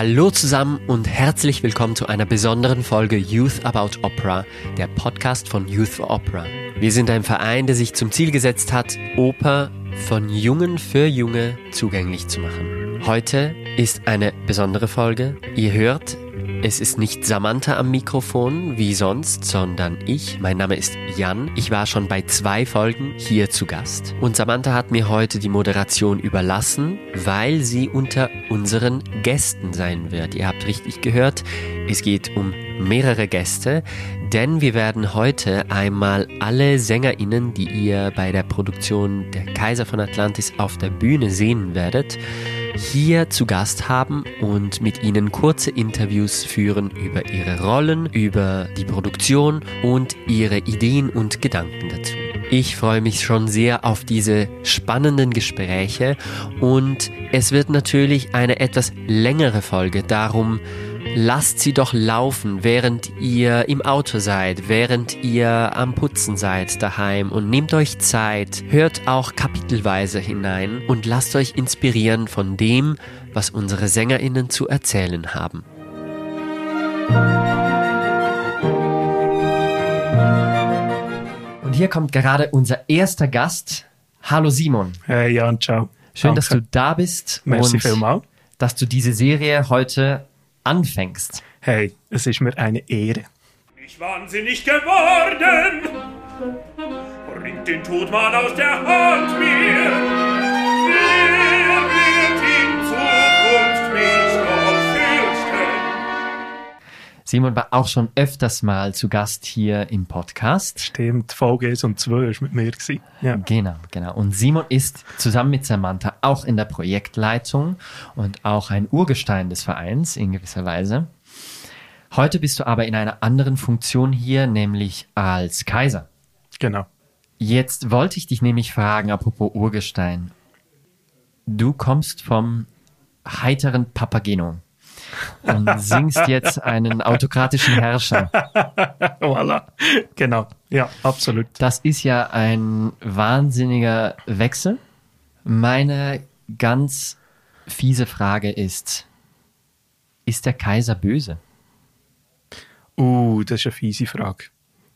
Hallo zusammen und herzlich willkommen zu einer besonderen Folge Youth About Opera, der Podcast von Youth for Opera. Wir sind ein Verein, der sich zum Ziel gesetzt hat, Oper von Jungen für Junge zugänglich zu machen. Heute ist eine besondere Folge. Ihr hört, es ist nicht Samantha am Mikrofon wie sonst, sondern ich. Mein Name ist Jan. Ich war schon bei 2 Folgen hier zu Gast. Und Samantha hat mir heute die Moderation überlassen, weil sie unter unseren Gästen sein wird. Ihr habt richtig gehört, es geht um mehrere Gäste, denn wir werden heute einmal alle SängerInnen, die ihr bei der Produktion Der Kaiser von Atlantis auf der Bühne sehen werdet, hier zu Gast haben und mit ihnen kurze Interviews führen über ihre Rollen, über die Produktion und ihre Ideen und Gedanken dazu. Ich freue mich schon sehr auf diese spannenden Gespräche und es wird natürlich eine etwas längere Folge, darum lasst sie doch laufen, während ihr im Auto seid, während ihr am Putzen seid daheim und nehmt euch Zeit, hört auch kapitelweise hinein und lasst euch inspirieren von dem, was unsere SängerInnen zu erzählen haben. Und hier kommt gerade unser erster Gast. Hallo Simon. Hey Jan, ciao. Schön, Danke. dass du da bist. Merci und vielmals. dass du diese Serie heute anfängst. Hey, es ist mir eine Ehre. Ich wahnsinnig geworden, bringt den Todmann aus der Hand mir. Wer wird in Zukunft mich noch fürchten? Simon war auch schon öfters mal zu Gast hier im Podcast. Stimmt, Folge 1 und 2 war mit mir. Ja. Genau. Und Simon ist zusammen mit Samantha auch in der Projektleitung und auch ein Urgestein des Vereins in gewisser Weise. Heute bist du aber in einer anderen Funktion hier, nämlich als Kaiser. Genau. Jetzt wollte ich dich nämlich fragen, apropos Urgestein. Du kommst vom heiteren Papageno und singst jetzt einen autokratischen Herrscher. Voilà. Genau. Ja, absolut. Das ist ja ein wahnsinniger Wechsel. Meine ganz fiese Frage ist der Kaiser böse? Das ist eine fiese Frage.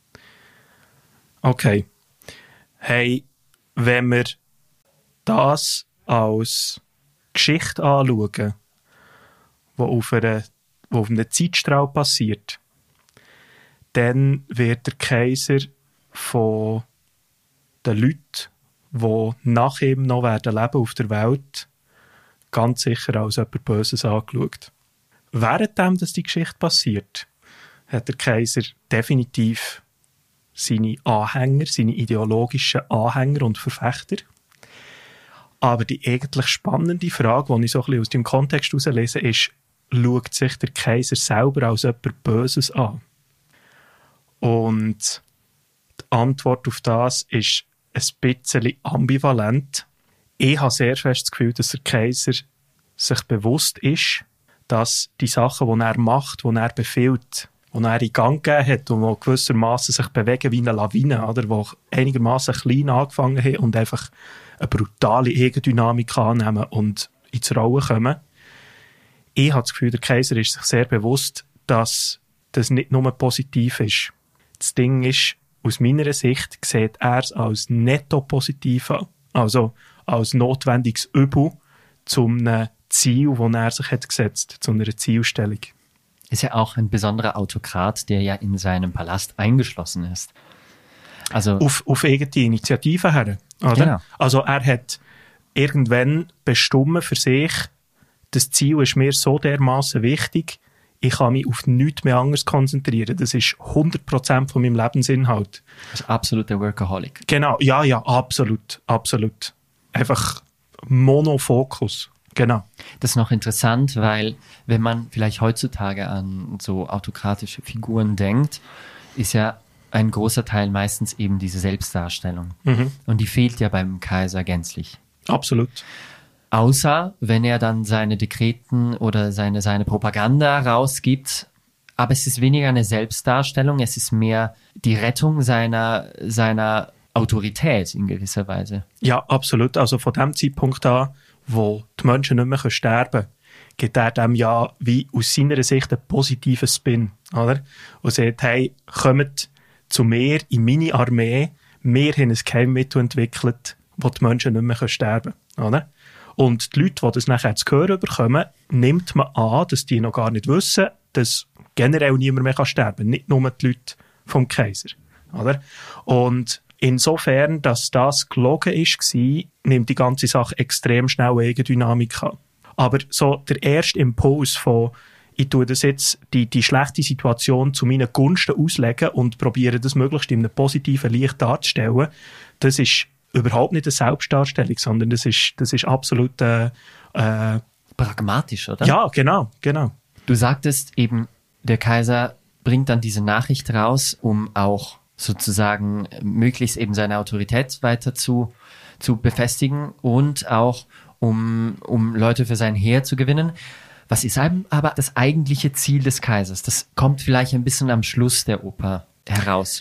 Okay. Hey, wenn wir das als Geschichte anschauen, die auf einem Zeitstrahl passiert, dann wird der Kaiser von den Leuten, die nach ihm noch werden leben auf der Welt, ganz sicher als etwas Böses angeschaut. Währenddem, dass die Geschichte passiert, hat der Kaiser definitiv seine Anhänger, seine ideologischen Anhänger und Verfechter. Aber die eigentlich spannende Frage, die ich so ein bisschen aus dem Kontext herauslese, ist, schaut sich der Kaiser selber als etwas Böses an? Und die Antwort auf das ist ein bisschen ambivalent. Ich habe sehr fest das Gefühl, dass der Kaiser sich bewusst ist, dass die Sachen, die er macht, die er befiehlt, die er in Gang gegeben hat und die gewissermaßen sich bewegen wie eine Lawine, oder, die einigermaßen klein angefangen haben und einfach eine brutale Eigendynamik annehmen und ins Rollen kommen. Ich habe das Gefühl, der Kaiser ist sich sehr bewusst, dass das nicht nur positiv ist. Das Ding ist, aus meiner Sicht sieht er es als netto positiv an. Also als notwendiges Übel zu einem Ziel, das er sich hat gesetzt, zu einer Zielstellung. Ist ja auch ein besonderer Autokrat, der ja in seinem Palast eingeschlossen ist. Also auf eigene Initiative her. Oder? Genau. Also er hat irgendwann bestimmt für sich, das Ziel ist mir so dermaßen wichtig, ich kann mich auf nichts mehr anderes konzentrieren. Das ist 100% von meinem Lebensinhalt. also absoluter Workaholic. Genau, ja, absolut. Einfach Monofokus. Genau. Das ist noch interessant, weil wenn man vielleicht heutzutage an so autokratische Figuren denkt, ist ja ein großer Teil meistens eben diese Selbstdarstellung. Und die fehlt ja beim Kaiser gänzlich. Absolut. Außer wenn er dann seine Dekreten oder seine Propaganda rausgibt. Aber es ist weniger eine Selbstdarstellung, es ist mehr die Rettung seiner Autorität in gewisser Weise. Ja, absolut. Also von dem Zeitpunkt an, wo die Menschen nicht mehr sterben können, gibt er dem ja wie aus seiner Sicht einen positiven Spin, oder? Und sagt, hey, kommt zu mir in meine Armee, wir haben ein Geheimmittel entwickelt, wo die Menschen nicht mehr sterben können, oder? Und die Leute, die das nachher zu hören bekommen, nimmt man an, dass die noch gar nicht wissen, dass generell niemand mehr sterben kann, nicht nur die Leute vom Kaiser, oder? Und insofern, dass das gelogen war, nimmt die ganze Sache extrem schnell eine Eigendynamik an. Aber so der erste Impuls von, ich tue das jetzt, die schlechte Situation zu meinen Gunsten auslegen und probiere das möglichst in einem positiven Licht darzustellen, das ist überhaupt nicht eine Selbstdarstellung, sondern das ist absolut pragmatisch, oder? Ja, genau. Du sagtest eben, der Kaiser bringt dann diese Nachricht raus, um auch sozusagen möglichst eben seine Autorität weiter zu befestigen und auch um Leute für sein Heer zu gewinnen. Was ist aber das eigentliche Ziel des Kaisers? Das kommt vielleicht ein bisschen am Schluss der Oper heraus.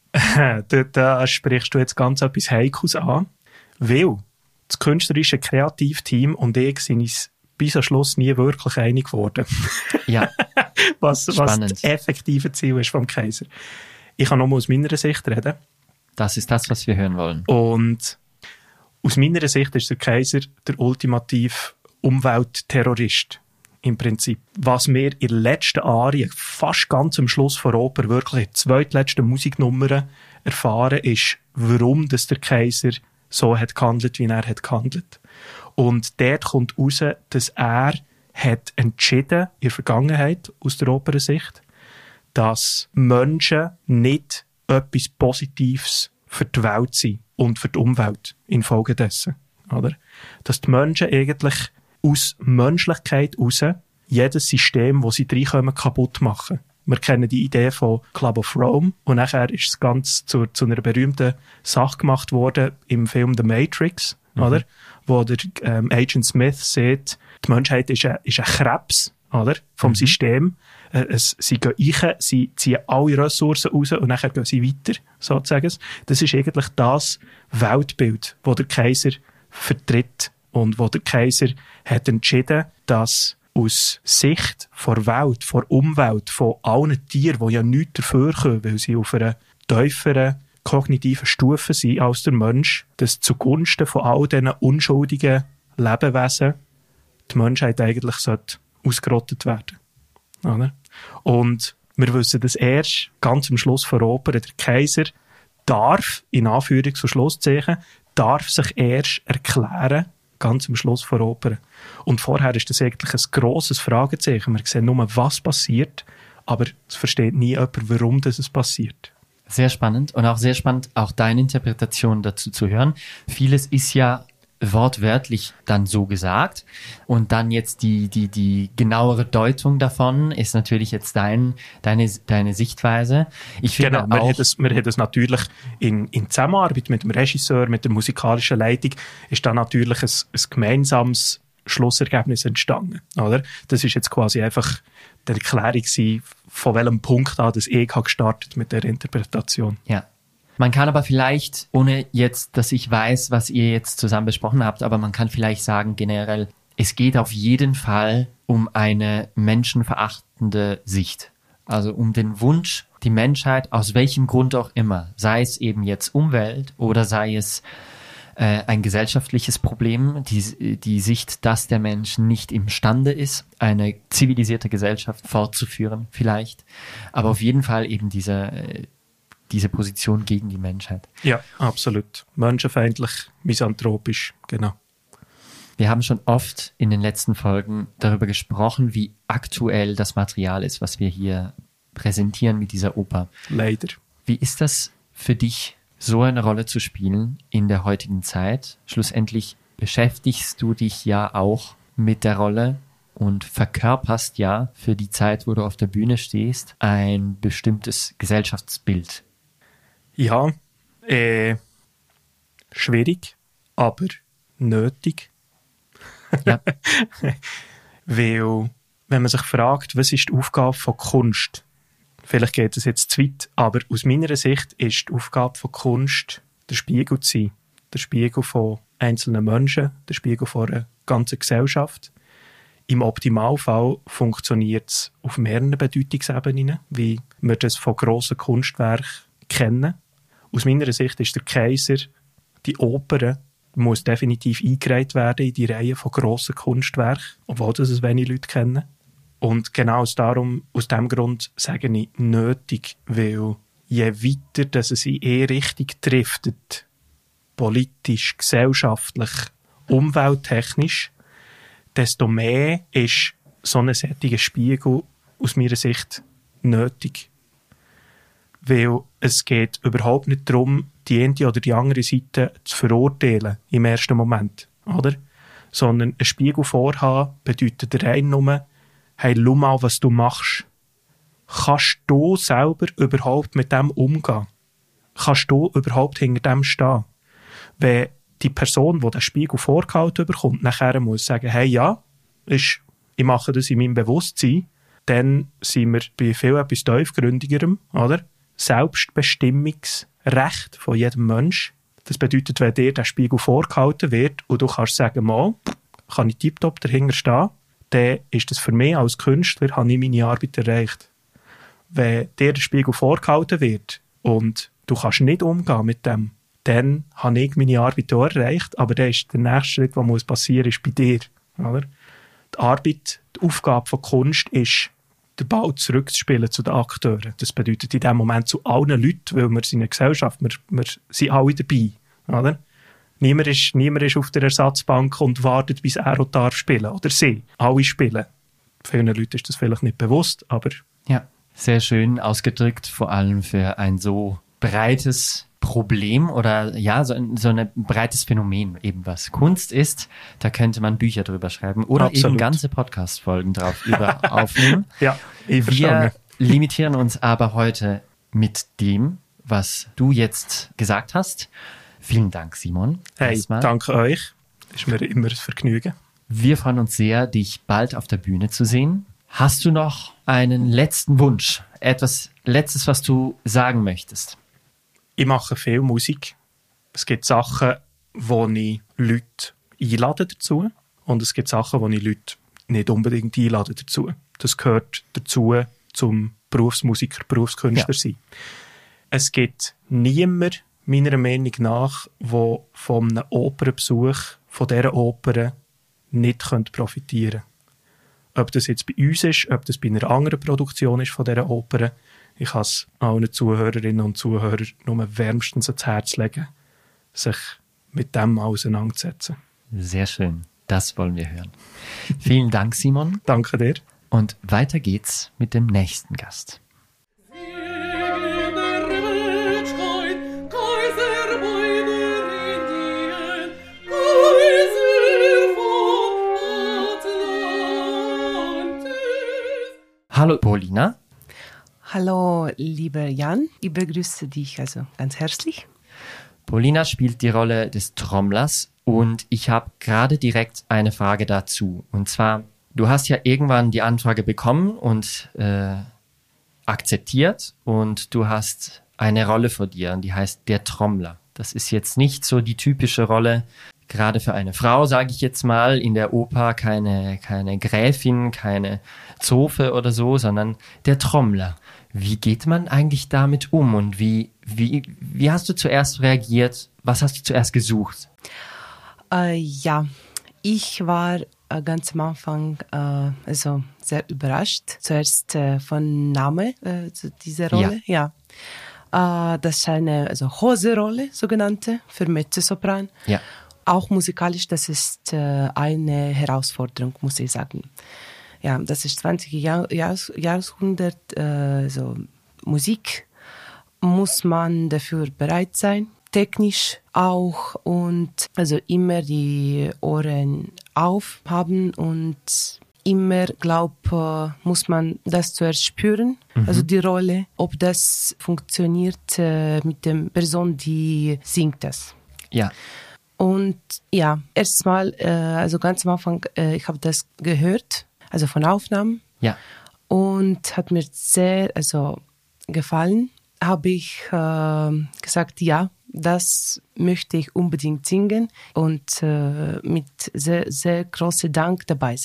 Da sprichst du jetzt ganz etwas Heikles an, weil das künstlerische Kreativteam und ich sind uns bis am Schluss nie wirklich einig geworden. Ja, was das effektive Ziel ist vom Kaiser. Ich kann nur aus meiner Sicht reden. Das ist das, was wir hören wollen. Und aus meiner Sicht ist der Kaiser der ultimative Umweltterrorist. Im Prinzip. Was wir in der letzten Arie, fast ganz am Schluss der Oper, wirklich in der zweitletzten Musiknummer erfahren, ist, warum das der Kaiser so hat gehandelt, wie er hat gehandelt. Und dort kommt raus, dass er hat entschieden, in der Vergangenheit, aus der Opernsicht, dass Menschen nicht etwas Positives für die Welt sind und für die Umwelt infolgedessen. Oder? Dass die Menschen eigentlich aus Menschlichkeit heraus jedes System, das sie reinkommen, kaputt machen. Wir kennen die Idee von Club of Rome und nachher ist es ganz zu einer berühmten Sache gemacht worden im Film The Matrix, oder? Wo der Agent Smith sagt, die Menschheit ist ein Krebs, oder? Vom System. Sie gehen rein, sie ziehen alle Ressourcen raus und nachher gehen sie weiter, sozusagen. Das ist eigentlich das Weltbild, das der Kaiser vertritt. Und wo der Kaiser hat entschieden, dass aus Sicht der Welt, der Umwelt, von allen Tieren, die ja nichts dafür können, weil sie auf einer tieferen kognitiven Stufe sind als der Mensch, dass zugunsten von all diesen unschuldigen Lebewesen die Menschheit eigentlich ausgerottet werden sollte. Und wir wissen das erst ganz am Schluss der Oper. Der Kaiser darf, in Anführungs- und Schlusszeichen, darf sich erst erklären, ganz am Schluss der Oper. Und vorher ist das eigentlich ein grosses Fragezeichen. Wir sehen nur, was passiert, aber es versteht nie jemand, warum das passiert. Sehr spannend und auch sehr spannend, auch deine Interpretation dazu zu hören. Vieles ist ja wortwörtlich dann so gesagt und dann jetzt die genauere Deutung davon ist natürlich jetzt deine Sichtweise. Ich finde genau, wir haben das natürlich in Zusammenarbeit mit dem Regisseur, mit der musikalischen Leitung, ist da natürlich ein gemeinsames Schlussergebnis entstanden, oder? Das ist jetzt quasi einfach die Erklärung von welchem Punkt an das ich gestartet mit der Interpretation. Ja. Man kann aber vielleicht, ohne jetzt, dass ich weiß, was ihr jetzt zusammen besprochen habt, aber man kann vielleicht sagen generell, es geht auf jeden Fall um eine menschenverachtende Sicht. Also um den Wunsch, die Menschheit, aus welchem Grund auch immer, sei es eben jetzt Umwelt oder sei es ein gesellschaftliches Problem, die Sicht, dass der Mensch nicht imstande ist, eine zivilisierte Gesellschaft fortzuführen vielleicht, aber auf jeden Fall eben diese Position gegen die Menschheit. Ja, absolut. Menschenfeindlich, misanthropisch, genau. Wir haben schon oft in den letzten Folgen darüber gesprochen, wie aktuell das Material ist, was wir hier präsentieren mit dieser Oper. Leider. Wie ist das für dich, so eine Rolle zu spielen in der heutigen Zeit? Schlussendlich beschäftigst du dich ja auch mit der Rolle und verkörperst ja für die Zeit, wo du auf der Bühne stehst, ein bestimmtes Gesellschaftsbild. Ja, schwierig, aber nötig. Ja. Weil, wenn man sich fragt, was ist die Aufgabe von Kunst? Vielleicht geht es jetzt zu weit, aber aus meiner Sicht ist die Aufgabe von Kunst, der Spiegel zu sein. Der Spiegel von einzelnen Menschen, der Spiegel von einer ganzen Gesellschaft. Im Optimalfall funktioniert es auf mehreren Bedeutungsebenen, wie wir das von grossen Kunstwerken kennen. Aus meiner Sicht ist der Kaiser, die Oper, muss definitiv eingereiht werden in die Reihe von grossen Kunstwerken, obwohl das es wenige Leute kennen. Und genau aus diesem Grund sage ich nötig, weil je weiter dass es in Richtung driftet, politisch, gesellschaftlich, umwelttechnisch, desto mehr ist so ein solcher Spiegel aus meiner Sicht nötig. Weil es geht überhaupt nicht darum, die eine oder die andere Seite zu verurteilen im ersten Moment, oder? Sondern ein Spiegel vorhaben bedeutet rein nur, hey, schau mal, was du machst. Kannst du selber überhaupt mit dem umgehen? Kannst du überhaupt hinter dem stehen? Wenn die Person, die den Spiegel vorgehalten bekommt, nachher muss sagen, hey, ja, ich mache das in meinem Bewusstsein, dann sind wir bei viel etwas tiefgründigerem, oder? Selbstbestimmungsrecht von jedem Mensch. Das bedeutet, wenn dir der Spiegel vorgehalten wird und du kannst sagen, mal, kann ich tiptop dahinter stehen, dann ist das für mich als Künstler, habe ich meine Arbeit erreicht. Wenn dir der Spiegel vorgehalten wird und du kannst nicht umgehen mit dem, dann habe ich meine Arbeit auch erreicht, aber dann ist der nächste Schritt, der passieren muss, ist bei dir. Oder? Die Arbeit, die Aufgabe von Kunst ist, den Ball zurückzuspielen zu den Akteuren. Das bedeutet in dem Moment zu allen Leuten, weil wir sind eine Gesellschaft, wir sind alle dabei. Oder? Niemand ist auf der Ersatzbank und wartet, bis er auch darf spielen. Oder sie. Alle spielen. Vielen Leuten ist das vielleicht nicht bewusst, aber... Ja, sehr schön ausgedrückt, vor allem für ein so breites Problem oder ja, so ein breites Phänomen, eben was Kunst ist. Da könnte man Bücher drüber schreiben oder Absolut. eben ganze Podcast-Folgen drauf aufnehmen. Ja, ich Wir limitieren uns aber heute mit dem, was du jetzt gesagt hast. Vielen Dank, Simon. Hey, Erstmal. danke euch. Ist mir immer ein Vergnügen. Wir freuen uns sehr, dich bald auf der Bühne zu sehen. Hast du noch einen letzten Wunsch? Etwas Letztes, was du sagen möchtest? Ich mache viel Musik. Es gibt Sachen, wo ich Leute einlade dazu. Und es gibt Sachen, wo ich Leute nicht unbedingt einlade dazu. Das gehört dazu, zum Berufsmusiker, Berufskünstler sein. Es gibt niemand, meiner Meinung nach, der von einem Opernbesuch, von dieser Oper, nicht profitieren könnte. Ob das jetzt bei uns ist, ob das bei einer anderen Produktion ist von dieser Oper, ich kann es allen Zuhörerinnen und Zuhörern nur wärmstens ans Herz legen, sich mit dem auseinanderzusetzen. Sehr schön. Das wollen wir hören. Vielen Dank, Simon. Danke dir. Und weiter geht's mit dem nächsten Gast. Hallo Paulina. Hallo, lieber Jan. Ich begrüße dich also ganz herzlich. Paulina spielt die Rolle des Trommlers und ich habe gerade direkt eine Frage dazu. Und zwar, du hast ja irgendwann die Anfrage bekommen und akzeptiert und du hast eine Rolle vor dir und die heißt der Trommler. Das ist jetzt nicht so die typische Rolle, gerade für eine Frau, sage ich jetzt mal, in der Oper keine Gräfin, keine Zofe oder so, sondern der Trommler. Wie geht man eigentlich damit um und wie hast du zuerst reagiert? Was hast du zuerst gesucht? Ja, ich war ganz am Anfang also sehr überrascht. Zuerst von Name dieser Rolle. Ja. Das ist eine Hose-Rolle, sogenannte, für Mezzosopran. Ja. Auch musikalisch, das ist eine Herausforderung, muss ich sagen. Ja, das ist 20. Jahrhundert, Musik muss man dafür bereit sein, technisch auch und also immer die Ohren aufhaben und immer muss man das zuerst spüren, also die Rolle, ob das funktioniert mit der Person, die singt das. Ja. Und ja, erstmal, also ganz am Anfang, ich habe das gehört, also von Aufnahmen. Ja. Und hat mir sehr gefallen. Habe ich gesagt, ja, das möchte ich unbedingt singen und mit sehr, sehr großem Dank dabei sein.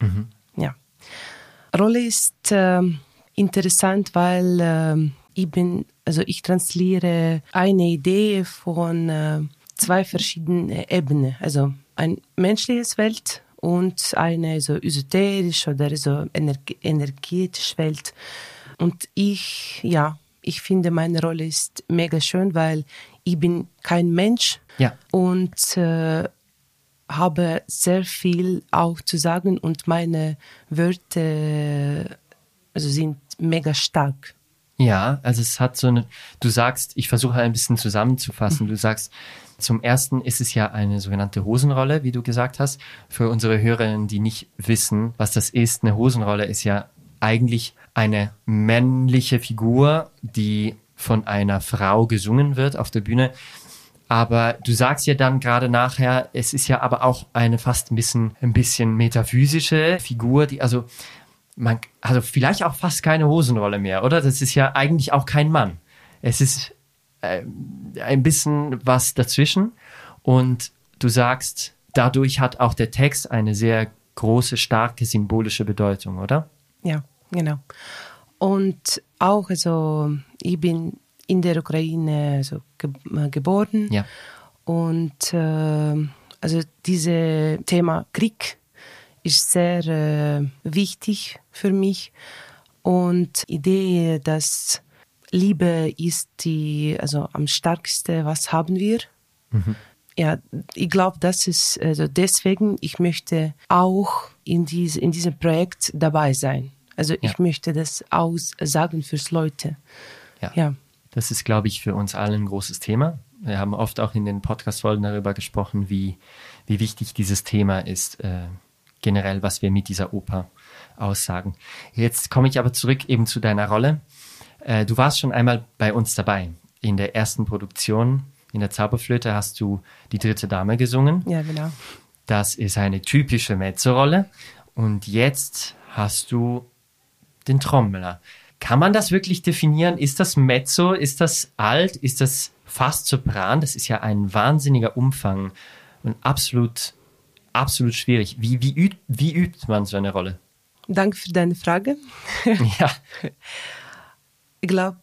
Ja. Rolle ist interessant, weil ich transliere eine Idee von 2 verschiedenen Ebenen. Also ein menschliches Welt und eine so esoterische oder so energetische Welt. Und ich finde, meine Rolle ist mega schön, weil ich bin kein Mensch und habe sehr viel auch zu sagen und meine Wörter sind mega stark. Ja, also es hat du sagst, ich versuche ein bisschen zusammenzufassen, du sagst, zum Ersten ist es ja eine sogenannte Hosenrolle, wie du gesagt hast. Für unsere Hörerinnen, die nicht wissen, was das ist, eine Hosenrolle ist ja eigentlich eine männliche Figur, die von einer Frau gesungen wird auf der Bühne. Aber du sagst ja dann gerade nachher, es ist ja aber auch eine fast ein bisschen metaphysische Figur, die also vielleicht auch fast keine Hosenrolle mehr, oder? Das ist ja eigentlich auch kein Mann. Es ist ein bisschen was dazwischen. Und du sagst, dadurch hat auch der Text eine sehr große, starke symbolische Bedeutung, oder? Ja, genau. Und auch, ich bin in der Ukraine geboren. Ja. Und dieses Thema Krieg ist sehr wichtig für mich. Und die Idee, dass Liebe ist am stärksten, was haben wir. Ja, ich glaube, das ist, deswegen, ich möchte auch in diesem Projekt dabei sein. Also ich möchte das aussagen fürs Leute. Ja. Das ist, glaube ich, für uns alle ein großes Thema. Wir haben oft auch in den Podcast-Folgen darüber gesprochen, wie wichtig dieses Thema ist, generell, was wir mit dieser Oper aussagen. Jetzt komme ich aber zurück eben zu deiner Rolle. Du warst schon einmal bei uns dabei. In der ersten Produktion, in der Zauberflöte, hast du die dritte Dame gesungen. Ja, genau. Das ist eine typische Mezzo-Rolle. Und jetzt hast du den Trommler. Kann man das wirklich definieren? Ist das Mezzo? Ist das Alt? Ist das fast Sopran? Das ist ja ein wahnsinniger Umfang und absolut schwierig. Wie übt man so eine Rolle? Danke für deine Frage. Ja. Ich glaube,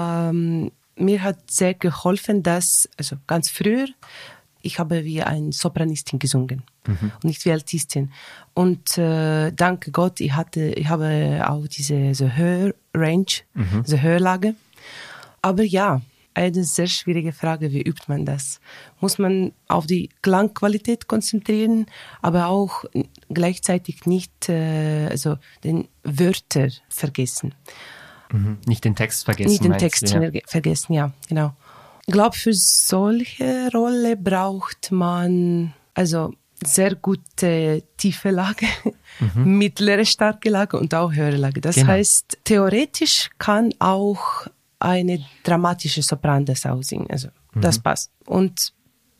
mir hat sehr geholfen, dass, ganz früher, ich habe wie eine Sopranistin gesungen und nicht wie Altistin. Und danke Gott, ich habe auch diese Hörrange, diese Hörlage. Aber ja, eine sehr schwierige Frage, wie übt man das? Muss man auf die Klangqualität konzentrieren, aber auch gleichzeitig nicht den Wörter vergessen. Nicht den Text vergessen. Nicht den Text vergessen, ja, genau. Ich glaube, für solche Rolle braucht man sehr gute tiefe Lage, mittlere starke Lage und auch höhere Lage. Das heißt, theoretisch kann auch eine dramatische Sopran das aussingen. Das passt. Und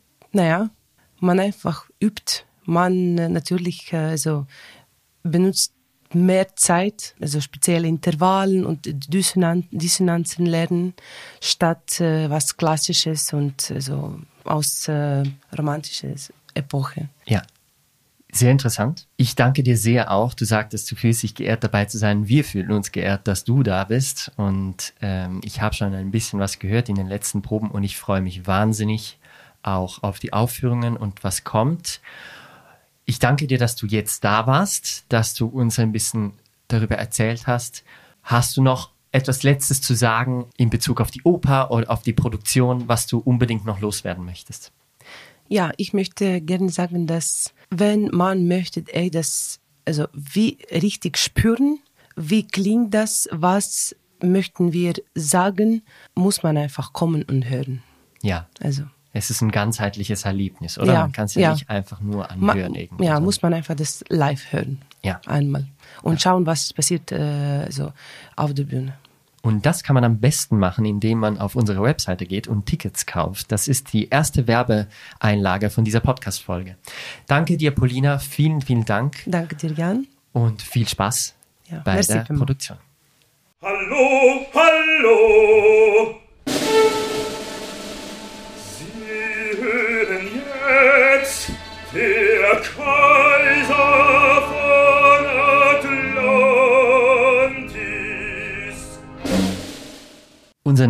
man einfach übt. Man natürlich benutzt mehr Zeit, spezielle Intervallen und Dissonanzen lernen, statt was Klassisches und aus romantischer Epoche. Ja, sehr interessant. Ich danke dir sehr auch. Du sagtest, du fühlst dich geehrt, dabei zu sein. Wir fühlen uns geehrt, dass du da bist. Und ich habe schon ein bisschen was gehört in den letzten Proben und ich freue mich wahnsinnig auch auf die Aufführungen und was kommt. Ich danke dir, dass du jetzt da warst, dass du uns ein bisschen darüber erzählt hast. Hast du noch etwas Letztes zu sagen in Bezug auf die Oper oder auf die Produktion, was du unbedingt noch loswerden möchtest? Ja, ich möchte gerne sagen, dass wenn man möchte, wie richtig spüren, wie klingt das, was möchten wir sagen, muss man einfach kommen und hören. Ja. Es ist ein ganzheitliches Erlebnis, oder? Man kann es ja nicht einfach nur anhören. Muss man einfach das live hören. Ja. Einmal. Und schauen, was passiert auf der Bühne. Und das kann man am besten machen, indem man auf unsere Webseite geht und Tickets kauft. Das ist die erste Werbeeinlage von dieser Podcast-Folge. Danke dir, Polina. Vielen, vielen Dank. Danke dir, Jan. Und viel Spaß bei der Produktion. Hallo, hallo. Sie hören jetzt, der Kaiser von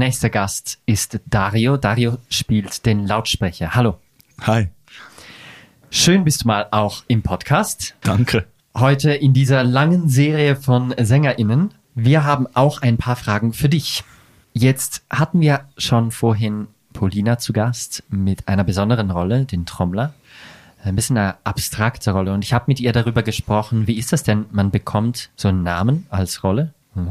nächster Gast ist Dario. Dario spielt den Lautsprecher. Hallo. Hi. Schön bist du mal auch im Podcast. Danke. Heute in dieser langen Serie von SängerInnen. Wir haben auch ein paar Fragen für dich. Jetzt hatten wir schon vorhin Paulina zu Gast mit einer besonderen Rolle, den Trommler. Ein bisschen eine abstrakte Rolle. Und ich habe mit ihr darüber gesprochen, wie ist das denn? Man bekommt so einen Namen als Rolle.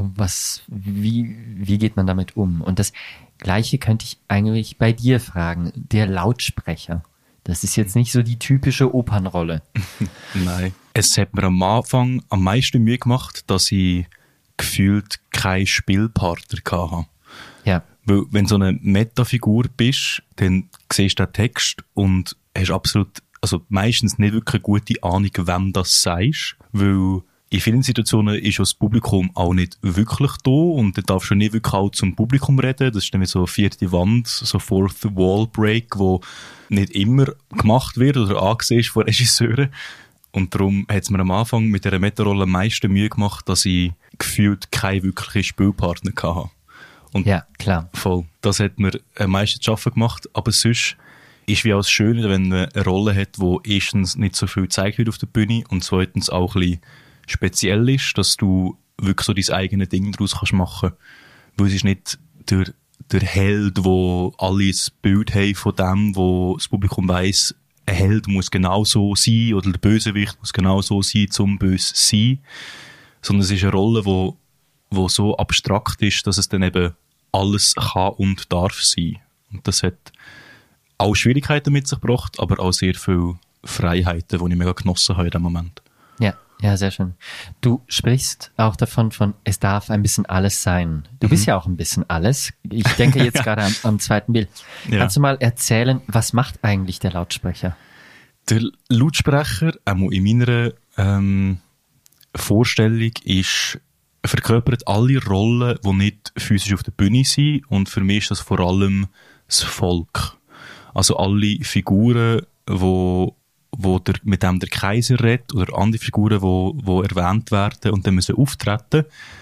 Wie geht man damit um? Und das Gleiche könnte ich eigentlich bei dir fragen. Der Lautsprecher. Das ist jetzt nicht so die typische Opernrolle. Nein. Es hat mir am Anfang am meisten Mühe gemacht, dass ich gefühlt keinen Spielpartner hatte. Ja. Weil wenn du so eine Metafigur bist, dann siehst du den Text und hast absolut, also meistens nicht wirklich eine gute Ahnung, wem das sagst, weil in vielen Situationen ist das Publikum auch nicht wirklich da und dann darfst du nicht wirklich auch zum Publikum reden. Das ist dann wie so eine vierte Wand, so Fourth Wall Break, wo nicht immer gemacht wird oder angesehen ist von Regisseuren. Und darum hat es mir am Anfang mit dieser Meta-Rolle am meisten Mühe gemacht, dass ich gefühlt keinen wirklichen Spielpartner hatte. Und ja, klar. Voll. Das hat mir am meisten zu arbeiten gemacht. Aber sonst ist wie auch das Schöne, wenn man eine Rolle hat, wo erstens nicht so viel gezeigt wird auf der Bühne und zweitens auch ein bisschen speziell ist, dass du wirklich so dein eigenes Ding daraus kannst machen. Weil es ist nicht der Held, wo alle ein Bild haben von dem, wo das Publikum weiss, ein Held muss genau so sein oder der Bösewicht muss genau so sein, zum böse sein. Sondern es ist eine Rolle, wo so abstrakt ist, dass es dann eben alles kann und darf sein. Und das hat auch Schwierigkeiten mit sich gebracht, aber auch sehr viele Freiheiten, die ich mega genossen habe in dem Moment. Ja, sehr schön. Du sprichst auch davon, es darf ein bisschen alles sein. Du bist ja auch ein bisschen alles. Ich denke jetzt gerade am zweiten Bild. Ja. Kannst du mal erzählen, was macht eigentlich der Lautsprecher? Der Lautsprecher, auch in meiner Vorstellung, verkörpert alle Rollen, die nicht physisch auf der Bühne sind. Und für mich ist das vor allem das Volk. Also alle Figuren, mit dem der Kaiser redet, oder andere Figuren, die erwähnt werden und dann müssen auftreten,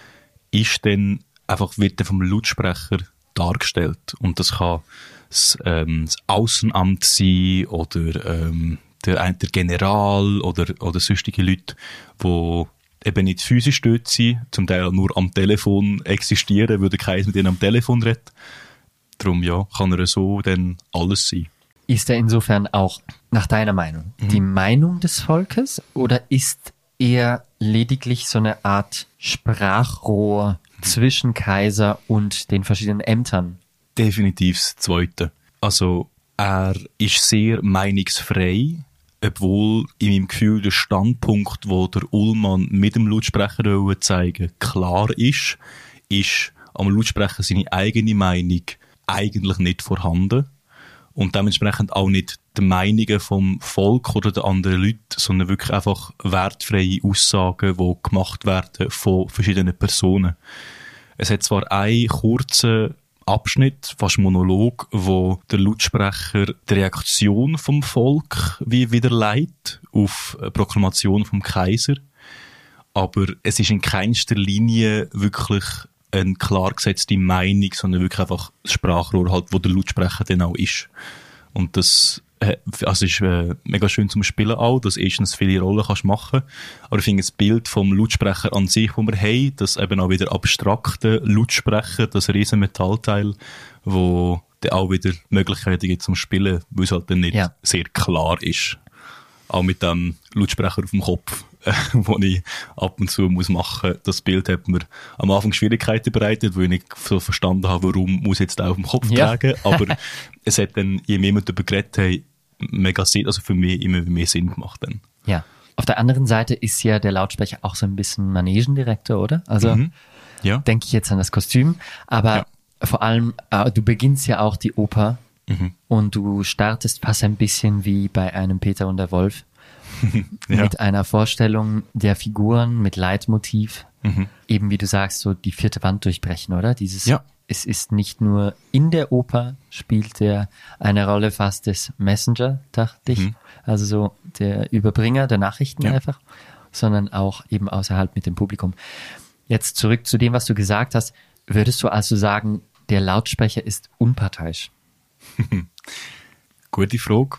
wird dann vom Lautsprecher dargestellt. Und das kann das Aussenamt sein, oder der General, oder sonstige Leute, die eben nicht physisch dort sind, zum Teil nur am Telefon existieren, weil der Kaiser mit ihnen am Telefon redet. Darum kann er so dann alles sein. Ist er insofern auch, nach deiner Meinung, die Meinung des Volkes oder ist er lediglich so eine Art Sprachrohr zwischen Kaiser und den verschiedenen Ämtern? Definitiv das Zweite. Also er ist sehr meinungsfrei, obwohl in meinem Gefühl der Standpunkt, wo der Ullmann mit dem Lautsprecher zeigen klar ist am Lautsprecher seine eigene Meinung eigentlich nicht vorhanden. Und dementsprechend auch nicht die Meinungen vom Volk oder der anderen Leute, sondern wirklich einfach wertfreie Aussagen, die gemacht werden von verschiedenen Personen. Es hat zwar einen kurzen Abschnitt, fast Monolog, wo der Lautsprecher die Reaktion vom Volk wieder leitet auf eine Proklamation vom Kaiser, aber es ist in keinster Linie wirklich eine klar gesetzte Meinung, sondern wirklich einfach das Sprachrohr halt, wo der Lautsprecher dann auch ist. Und das ist mega schön zum Spielen auch, dass erstens viele Rollen kannst machen. Aber ich finde das Bild vom Lautsprecher an sich, das wir haben, das eben auch wieder abstrakte Lautsprecher, das riesen Metallteil, wo dann auch wieder Möglichkeiten gibt zum Spielen, weil es halt dann nicht sehr klar ist. Auch mit dem Lautsprecher auf dem Kopf, wo ich ab und zu machen muss. Das Bild hat mir am Anfang Schwierigkeiten bereitet, weil ich nicht so verstanden habe, warum muss ich jetzt auch auf dem Kopf tragen. Aber es hat dann, je mehr wir darüber geredet haben, mega Sinn, also für mich immer mehr Sinn gemacht dann. Ja. Auf der anderen Seite ist ja der Lautsprecher auch so ein bisschen Manegendirektor, oder? Also denke ich jetzt an das Kostüm, aber vor allem, du beginnst ja auch die Oper und du startest fast ein bisschen wie bei einem Peter und der Wolf mit einer Vorstellung der Figuren, mit Leitmotiv, eben wie du sagst, so die vierte Wand durchbrechen, oder? Es ist nicht nur in der Oper, spielt er eine Rolle fast des Messenger, dachte ich, also so der Überbringer der Nachrichten einfach, sondern auch eben außerhalb mit dem Publikum. Jetzt zurück zu dem, was du gesagt hast. Würdest du also sagen, der Lautsprecher ist unparteiisch? Gute Frage.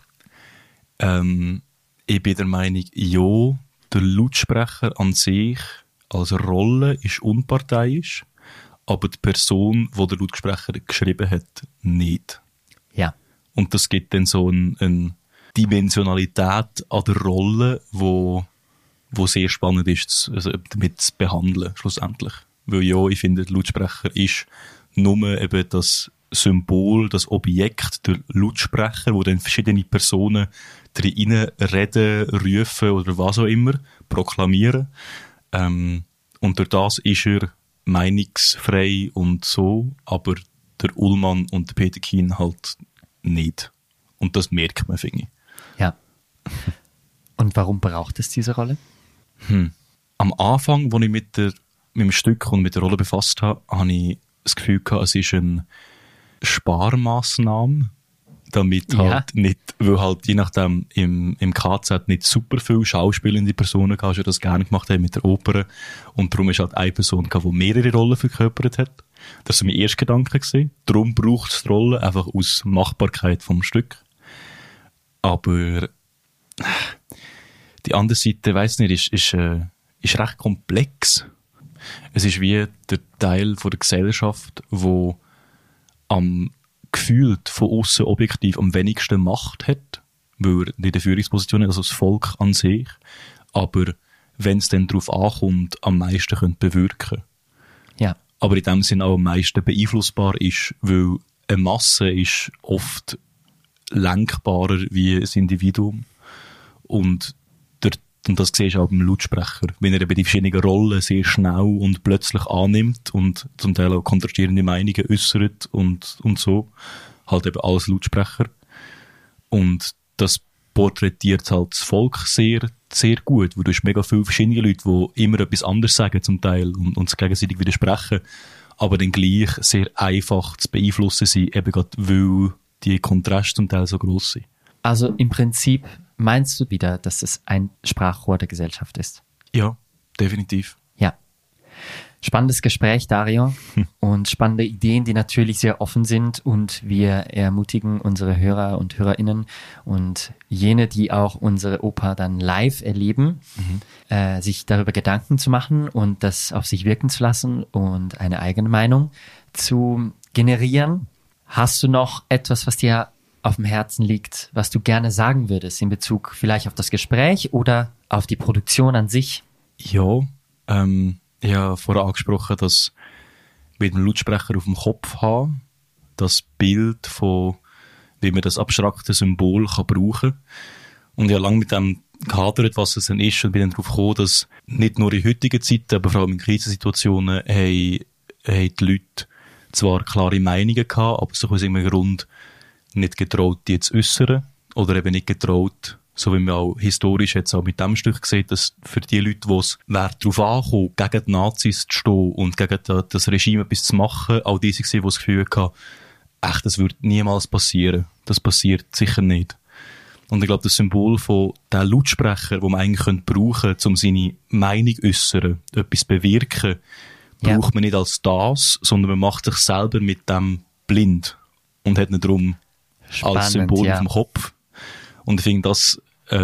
Ich bin der Meinung, ja, der Lautsprecher an sich als Rolle ist unparteiisch, aber die Person, die der Lautsprecher geschrieben hat, nicht. Ja. Und das gibt dann so eine Dimensionalität an der Rolle, wo sehr spannend ist, also damit zu behandeln, schlussendlich. Weil ja, ich finde, der Lautsprecher ist nur eben das Symbol, das Objekt, der Lautsprecher, wo dann verschiedene Personen drin reden, rufen oder was auch immer, proklamieren. Und durch das ist er meinungsfrei und so, aber der Ullmann und der Peter Kien halt nicht. Und das merkt man, finde ich. Ja. Und warum braucht es diese Rolle? Am Anfang, als ich mit dem Stück und mit der Rolle befasst habe, habe ich das Gefühl gehabt, es ist eine Sparmaßnahme, damit halt nicht, weil halt je nachdem im KZ nicht super viele schauspielende Personen gab, die das gerne gemacht haben mit der Oper, und darum ist halt eine Person gehabt, die mehrere Rollen verkörpert hat. Das war mein erster Gedanke gewesen. Darum braucht es die Rolle, einfach aus Machbarkeit vom Stück. Aber die andere Seite, weiss nicht, ist recht komplex. Es ist wie der Teil von der Gesellschaft, wo am gefühlt von außen objektiv am wenigsten Macht hat, weil er nicht in der Führungsposition ist, also das Volk an sich, aber wenn es dann darauf ankommt, am meisten könnte bewirken. Ja. Aber in dem Sinn auch am meisten beeinflussbar ist, weil eine Masse ist oft lenkbarer wie ein Individuum. Und das siehst du auch beim Lautsprecher, wenn er eben die verschiedenen Rollen sehr schnell und plötzlich annimmt und zum Teil auch kontrastierende Meinungen äußert und so, halt eben als Lautsprecher. Und das porträtiert halt das Volk sehr, sehr gut, weil du hast mega viele verschiedene Leute, die immer etwas anderes sagen zum Teil und sich gegenseitig widersprechen, aber dann gleich sehr einfach zu beeinflussen sind, eben gerade weil die Kontraste zum Teil so gross sind. Also im Prinzip meinst du wieder, dass es ein Sprachrohr der Gesellschaft ist? Ja, definitiv. Ja. Spannendes Gespräch, Dario. Und spannende Ideen, die natürlich sehr offen sind. Und wir ermutigen unsere Hörer und Hörerinnen und jene, die auch unsere Oper dann live erleben, sich darüber Gedanken zu machen und das auf sich wirken zu lassen und eine eigene Meinung zu generieren. Hast du noch etwas, was dir auf dem Herzen liegt, was du gerne sagen würdest in Bezug vielleicht auf das Gespräch oder auf die Produktion an sich? Ja, ich habe vorher angesprochen, dass mit dem Lautsprecher auf dem Kopf haben, das Bild von, wie man das abstrakte Symbol kann brauchen kann. Und ich habe lange mit dem gehadert, was es denn ist, und bin dann darauf gekommen, dass nicht nur in heutigen Zeiten, aber vor allem in Krisensituationen, haben die Leute zwar klare Meinungen gehabt, aber sich aus irgendeinem Grund nicht getraut, die zu äußern, oder eben nicht getraut, so wie man auch historisch jetzt auch mit dem Stück sieht, dass für die Leute, die es darauf ankommen, gegen die Nazis zu stehen und gegen das Regime etwas zu machen, auch die waren, die das Gefühl hatten, echt, das wird niemals passieren. Das passiert sicher nicht. Und ich glaube, das Symbol von diesem Lautsprecher, den man eigentlich brauchen könnte, um seine Meinung zu äußern, etwas bewirken, braucht man nicht als das, sondern man macht sich selber mit dem blind und hat nicht darum als Symbol auf dem Kopf. Und ich finde, das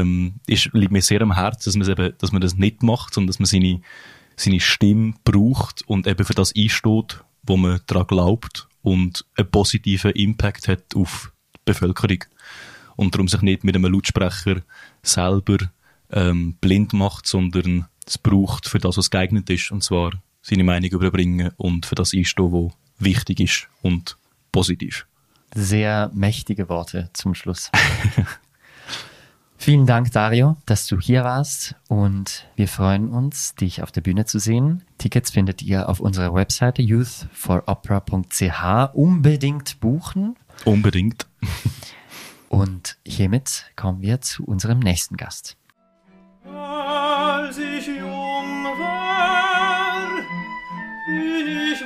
liegt mir sehr am Herzen, dass man das nicht macht, sondern dass man seine Stimme braucht und eben für das einsteht, wo man daran glaubt und einen positiven Impact hat auf die Bevölkerung. Und darum sich nicht mit einem Lautsprecher selber blind macht, sondern es braucht für das, was geeignet ist, und zwar seine Meinung überbringen und für das einstehen, was wichtig ist und positiv. Sehr mächtige Worte zum Schluss. Vielen Dank, Dario, dass du hier warst, und wir freuen uns, dich auf der Bühne zu sehen. Tickets findet ihr auf unserer Webseite youthforopera.ch. Unbedingt buchen. Unbedingt. Und hiermit kommen wir zu unserem nächsten Gast. Als ich jung war, bin ich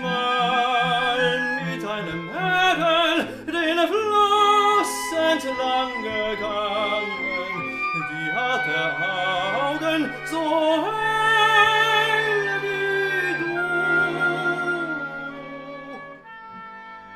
mal mit einem Mädel den Fluss entlang gegangen. Die hatte Augen so hell wie du.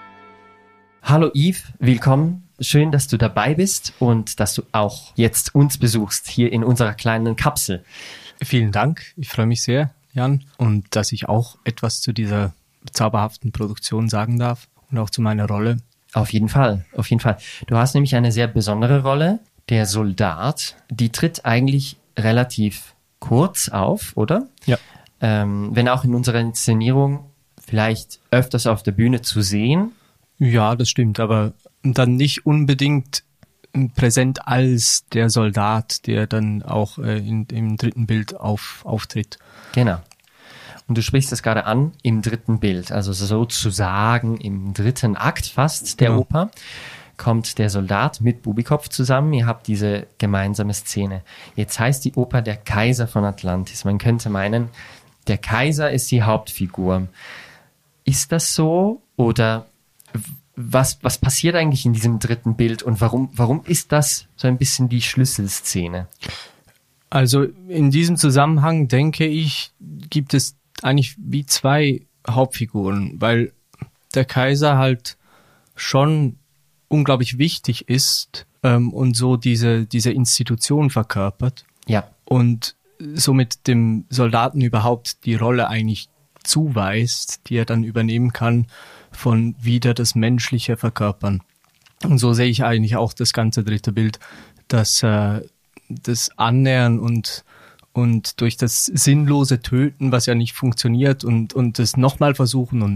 Hallo Yves, willkommen. Schön, dass du dabei bist und dass du auch jetzt uns besuchst hier in unserer kleinen Kapsel. Vielen Dank, ich freue mich sehr, Jan, und dass ich auch etwas zu dieser zauberhaften Produktion sagen darf und auch zu meiner Rolle. Auf jeden Fall, auf jeden Fall. Du hast nämlich eine sehr besondere Rolle, der Soldat. Die tritt eigentlich relativ kurz auf, oder? Ja. Wenn auch in unserer Inszenierung vielleicht öfters auf der Bühne zu sehen. Ja, das stimmt, aber dann nicht unbedingt präsent als der Soldat, der dann auch im dritten Bild auftritt. Genau. Und du sprichst das gerade an, im dritten Bild, also sozusagen im dritten Akt fast der Oper, kommt der Soldat mit Bubikopf zusammen. Ihr habt diese gemeinsame Szene. Jetzt heißt die Oper Der Kaiser von Atlantis. Man könnte meinen, der Kaiser ist die Hauptfigur. Ist das so oder was passiert eigentlich in diesem dritten Bild und warum ist das so ein bisschen die Schlüsselszene? Also in diesem Zusammenhang, denke ich, gibt es eigentlich wie zwei Hauptfiguren, weil der Kaiser halt schon unglaublich wichtig ist und so diese Institution verkörpert. Ja. Und somit dem Soldaten überhaupt die Rolle eigentlich zuweist, die er dann übernehmen kann, von wieder das Menschliche verkörpern. Und so sehe ich eigentlich auch das ganze dritte Bild, dass das Annähern und durch das sinnlose Töten, was ja nicht funktioniert und das nochmal versuchen,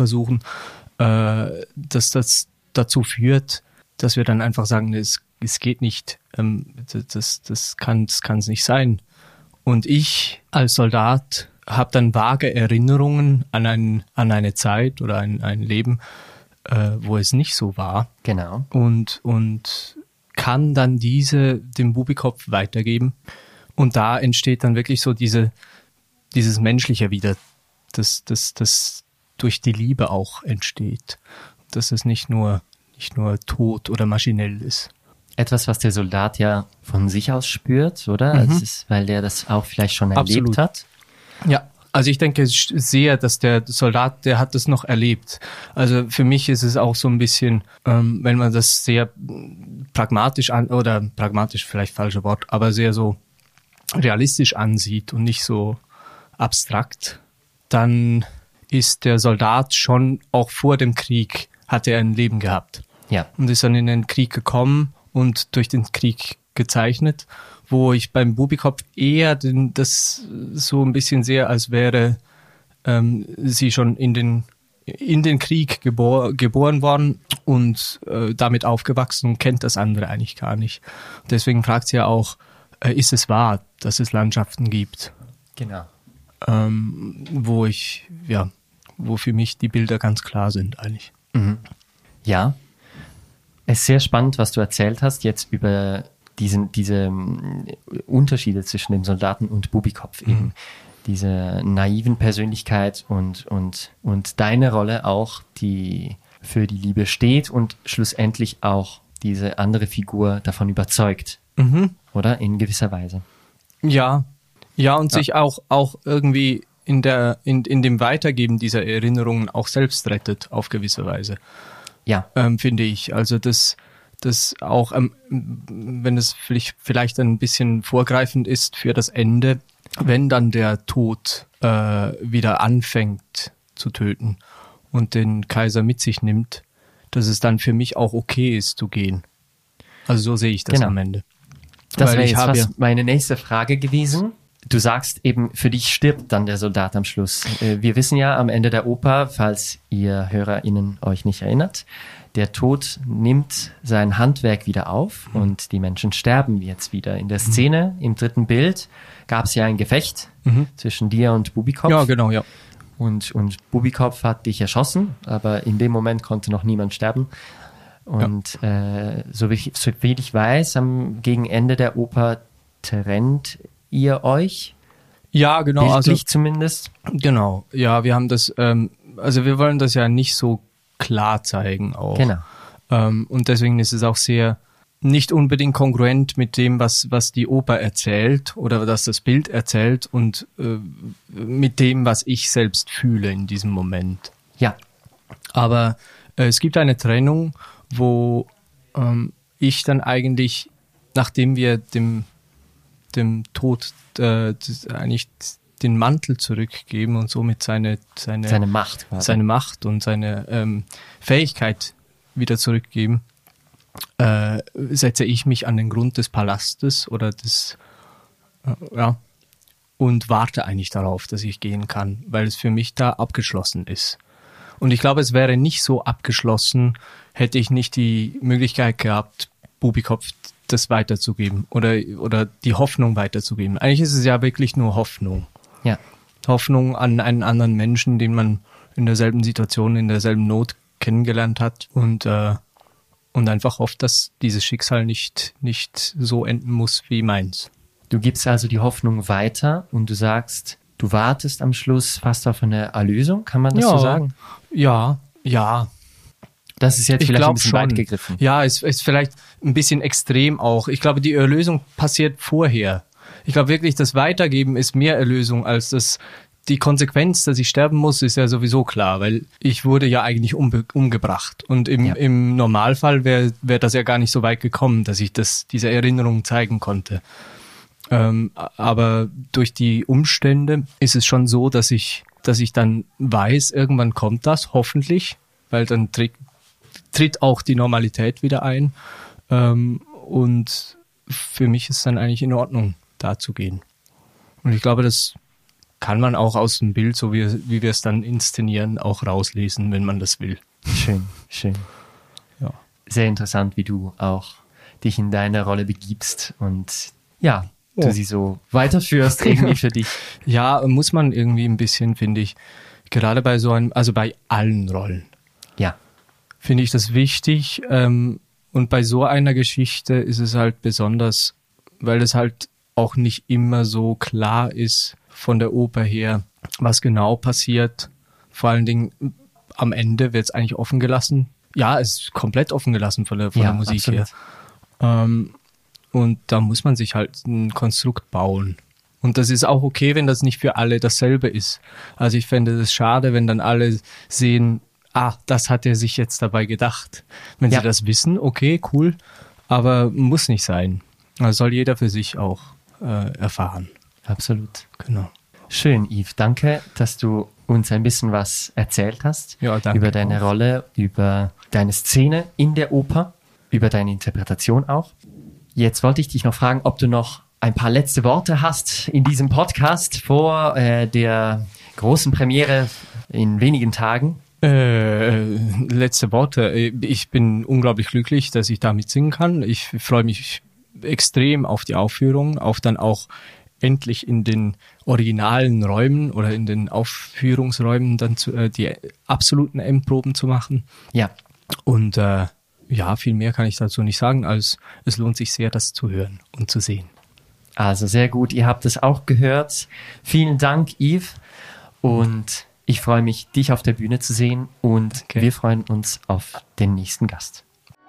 dass das dazu führt, dass wir dann einfach sagen, es geht nicht, das kann es nicht sein. Und ich als Soldat habe dann vage Erinnerungen an eine Zeit oder ein Leben, wo es nicht so war. Genau. Und kann dann dem Bubikopf weitergeben. Und da entsteht dann wirklich so dieses Menschliche wieder, das durch die Liebe auch entsteht. Dass es nicht nur tot oder maschinell ist. Etwas, was der Soldat ja von sich aus spürt, oder? Es ist, weil der das auch vielleicht schon erlebt hat. Ja, also ich denke sehr, dass der Soldat, der hat das noch erlebt. Also für mich ist es auch so ein bisschen, wenn man das sehr pragmatisch vielleicht falsche Wort, aber sehr so realistisch ansieht und nicht so abstrakt, dann ist der Soldat schon auch vor dem Krieg, hat er ein Leben gehabt. Ja. Und ist dann in den Krieg gekommen und durch den Krieg gezeichnet, wo ich beim Bubikopf eher das so ein bisschen sehe, als wäre sie schon in den Krieg geboren worden und damit aufgewachsen und kennt das andere eigentlich gar nicht. Deswegen fragt sie ja auch, ist es wahr, dass es Landschaften gibt? Genau. Wo für mich die Bilder ganz klar sind eigentlich. Mhm. Ja. Es ist sehr spannend, was du erzählt hast jetzt über diese Unterschiede zwischen dem Soldaten und Bubikopf eben. Diese naiven Persönlichkeit und deine Rolle auch, die für die Liebe steht und schlussendlich auch diese andere Figur davon überzeugt. Oder? In gewisser Weise. Ja, und sich auch irgendwie in dem Weitergeben dieser Erinnerungen auch selbst rettet, auf gewisse Weise. Ja. Finde ich. Also das auch, wenn es vielleicht ein bisschen vorgreifend ist für das Ende, wenn dann der Tod wieder anfängt zu töten und den Kaiser mit sich nimmt, dass es dann für mich auch okay ist zu gehen. Also so sehe ich das am Ende. Das wäre jetzt fast meine nächste Frage gewesen. Du sagst eben, für dich stirbt dann der Soldat am Schluss. Wir wissen ja am Ende der Oper, falls ihr HörerInnen euch nicht erinnert, der Tod nimmt sein Handwerk wieder auf und die Menschen sterben jetzt wieder. In der Szene, im dritten Bild, gab es ja ein Gefecht zwischen dir und Bubikopf. Ja, genau, ja. Und Bubikopf hat dich erschossen, aber in dem Moment konnte noch niemand sterben. Und soviel ich weiß, gegen Ende der Oper trennt ihr euch? Ja, genau. Bildlich zumindest? Genau, ja, wir haben das, also wir wollen das ja nicht so klar zeigen auch. Genau. Und deswegen ist es auch sehr nicht unbedingt kongruent mit dem, was die Oper erzählt oder was das Bild erzählt und mit dem, was ich selbst fühle in diesem Moment. Ja. Aber Es gibt eine Trennung, wo ich dann eigentlich, nachdem wir dem Tod eigentlich den Mantel zurückgeben und somit seine Macht quasi. seine Macht und seine Fähigkeit wieder zurückgeben, setze ich mich an den Grund des Palastes oder und warte eigentlich darauf, dass ich gehen kann, weil es für mich da abgeschlossen ist. Und ich glaube, es wäre nicht so abgeschlossen, hätte ich nicht die Möglichkeit gehabt, Bubikopf das weiterzugeben oder die Hoffnung weiterzugeben. Eigentlich ist es ja wirklich nur Hoffnung. Ja. Hoffnung an einen anderen Menschen, den man in derselben Situation, in derselben Not kennengelernt hat und einfach hofft, dass dieses Schicksal nicht so enden muss wie meins. Du gibst also die Hoffnung weiter und du sagst, du wartest am Schluss fast auf eine Erlösung, kann man das so sagen? Ja. Das ist jetzt Ich vielleicht ein glaube bisschen schon. weit gegriffen. Ja, es ist vielleicht ein bisschen extrem auch. Ich glaube, die Erlösung passiert vorher. Ich glaube wirklich, das Weitergeben ist mehr Erlösung als die Konsequenz, dass ich sterben muss, ist ja sowieso klar, weil ich wurde ja eigentlich umgebracht. Und im Normalfall wäre das ja gar nicht so weit gekommen, dass ich diese Erinnerung zeigen konnte. Aber durch die Umstände ist es schon so, dass ich dann weiß, irgendwann kommt das, hoffentlich, weil dann tritt auch die Normalität wieder ein. Und für mich ist dann eigentlich in Ordnung, da zu gehen. Und ich glaube, das kann man auch aus dem Bild, so wie wir es dann inszenieren, auch rauslesen, wenn man das will. Schön. Ja. Sehr interessant, wie du auch dich in deine Rolle begibst und du sie so weiterführst irgendwie für dich. Ja, muss man irgendwie ein bisschen, finde ich, gerade bei bei allen Rollen. Ja. Finde ich das wichtig. Und bei so einer Geschichte ist es halt besonders, weil es halt auch nicht immer so klar ist von der Oper her, was genau passiert. Vor allen Dingen am Ende wird es eigentlich offen gelassen. Ja, es ist komplett offen gelassen von der Musik absolut. her. Und da muss man sich halt ein Konstrukt bauen. Und das ist auch okay, wenn das nicht für alle dasselbe ist. Also ich fände es schade, wenn dann alle sehen, das hat er sich jetzt dabei gedacht. Wenn sie das wissen, okay, cool, aber muss nicht sein. Also soll jeder für sich auch erfahren. Absolut. Genau. Schön, Yves. Danke, dass du uns ein bisschen was erzählt hast. Ja, danke über deine auch. Rolle, über deine Szene in der Oper, über deine Interpretation auch. Jetzt wollte ich dich noch fragen, ob du noch ein paar letzte Worte hast in diesem Podcast vor der großen Premiere in wenigen Tagen. Letzte Worte. Ich bin unglaublich glücklich, dass ich da mitsingen kann. Ich freue mich extrem auf die Aufführung, auf dann auch endlich in den originalen Räumen oder in den Aufführungsräumen dann die absoluten Endproben zu machen. Ja. Und viel mehr kann ich dazu nicht sagen, als es lohnt sich sehr, das zu hören und zu sehen. Also sehr gut, ihr habt es auch gehört. Vielen Dank, Yves. Und ich freue mich, dich auf der Bühne zu sehen und wir freuen uns auf den nächsten Gast.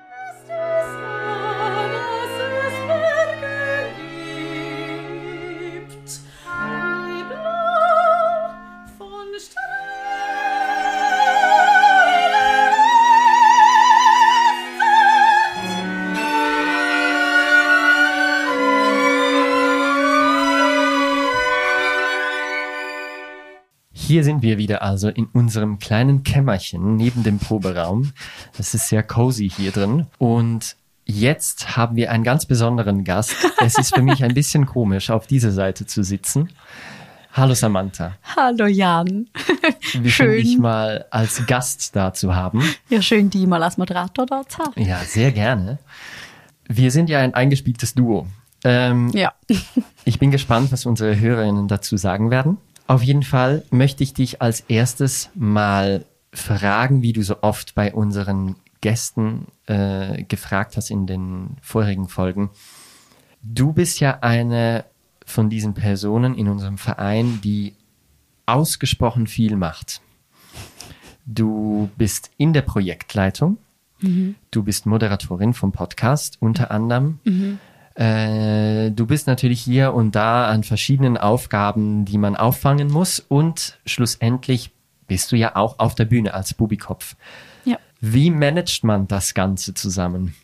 Hier sind wir wieder also in unserem kleinen Kämmerchen neben dem Proberaum. Es ist sehr cozy hier drin. Und jetzt haben wir einen ganz besonderen Gast. Es ist für mich ein bisschen komisch, auf dieser Seite zu sitzen. Hallo Samantha. Hallo Jan. Wie schön, dich mal als Gast da zu haben. Ja, schön, die mal als Moderator da zu haben. Ja, sehr gerne. Wir sind ja ein eingespieltes Duo. Ja. Ich bin gespannt, was unsere Hörerinnen dazu sagen werden. Auf jeden Fall möchte ich dich als erstes mal fragen, wie du so oft bei unseren Gästen gefragt hast in den vorherigen Folgen. Du bist ja eine von diesen Personen in unserem Verein, die ausgesprochen viel macht. Du bist in der Projektleitung, du bist Moderatorin vom Podcast unter anderem. Du bist natürlich hier und da an verschiedenen Aufgaben, die man auffangen muss und schlussendlich bist du ja auch auf der Bühne als Bubikopf. Ja. Wie managt man das Ganze zusammen?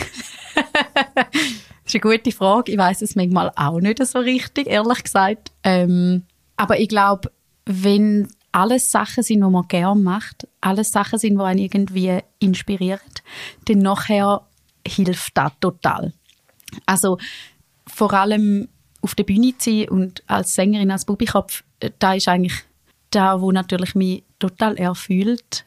Das ist eine gute Frage. Ich weiss es manchmal auch nicht so richtig, ehrlich gesagt. Aber ich glaube, wenn alles Sachen sind, die man gerne macht, alles Sachen sind, die einen irgendwie inspirieren, dann nachher hilft das total. Also vor allem auf der Bühne zu sein und als Sängerin, als Bubikopf, da ist eigentlich da, wo natürlich mich total erfüllt,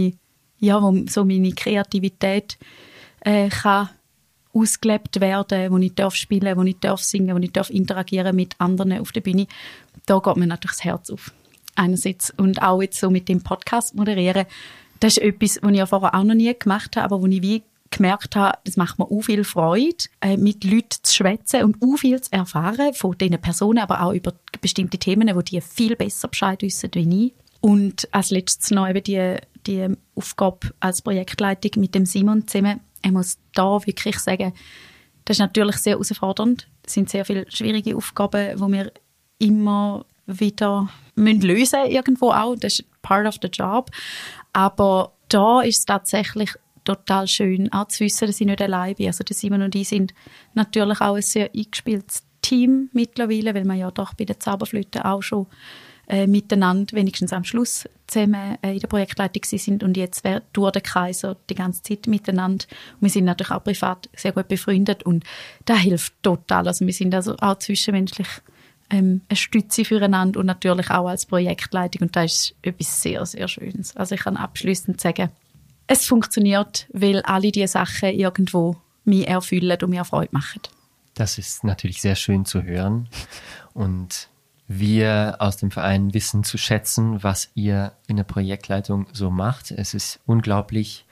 wo so meine Kreativität kann ausgelebt werden, wo ich darf spielen, wo ich darf singen, wo ich darf interagieren mit anderen auf der Bühne. Da geht mir natürlich das Herz auf. Einerseits. Und auch jetzt so mit dem Podcast moderieren, das ist etwas, was ich ja vorher auch noch nie gemacht habe, aber wo ich wie gemerkt habe, das macht mir auch viel Freude, mit Leuten zu schwätzen und auch viel zu erfahren von diesen Personen, aber auch über bestimmte Themen, wo die viel besser Bescheid wissen wie ich. Und als letztes noch eben die Aufgabe als Projektleitung mit dem Simon zusammen. Ich muss da wirklich sagen, das ist natürlich sehr herausfordernd. Es sind sehr viele schwierige Aufgaben, die wir immer wieder lösen müssen, irgendwo auch. Das ist part of the job. Aber da ist es tatsächlich total schön, auch zu wissen, dass ich nicht allein bin. Also der Simon und ich sind natürlich auch ein sehr eingespieltes Team mittlerweile, weil wir ja doch bei der Zauberflöte auch schon miteinander, wenigstens am Schluss, zusammen in der Projektleitung sind und jetzt durch den Kreis so die ganze Zeit miteinander. Und wir sind natürlich auch privat sehr gut befreundet und das hilft total. Also wir sind also auch zwischenmenschlich eine Stütze füreinander und natürlich auch als Projektleitung und das ist etwas sehr, sehr Schönes. Also ich kann abschliessend sagen, es funktioniert, weil alle diese Sachen irgendwo mich erfüllen und mir Freude machen. Das ist natürlich sehr schön zu hören und wir aus dem Verein wissen zu schätzen, was ihr in der Projektleitung so macht. Es ist unglaubliche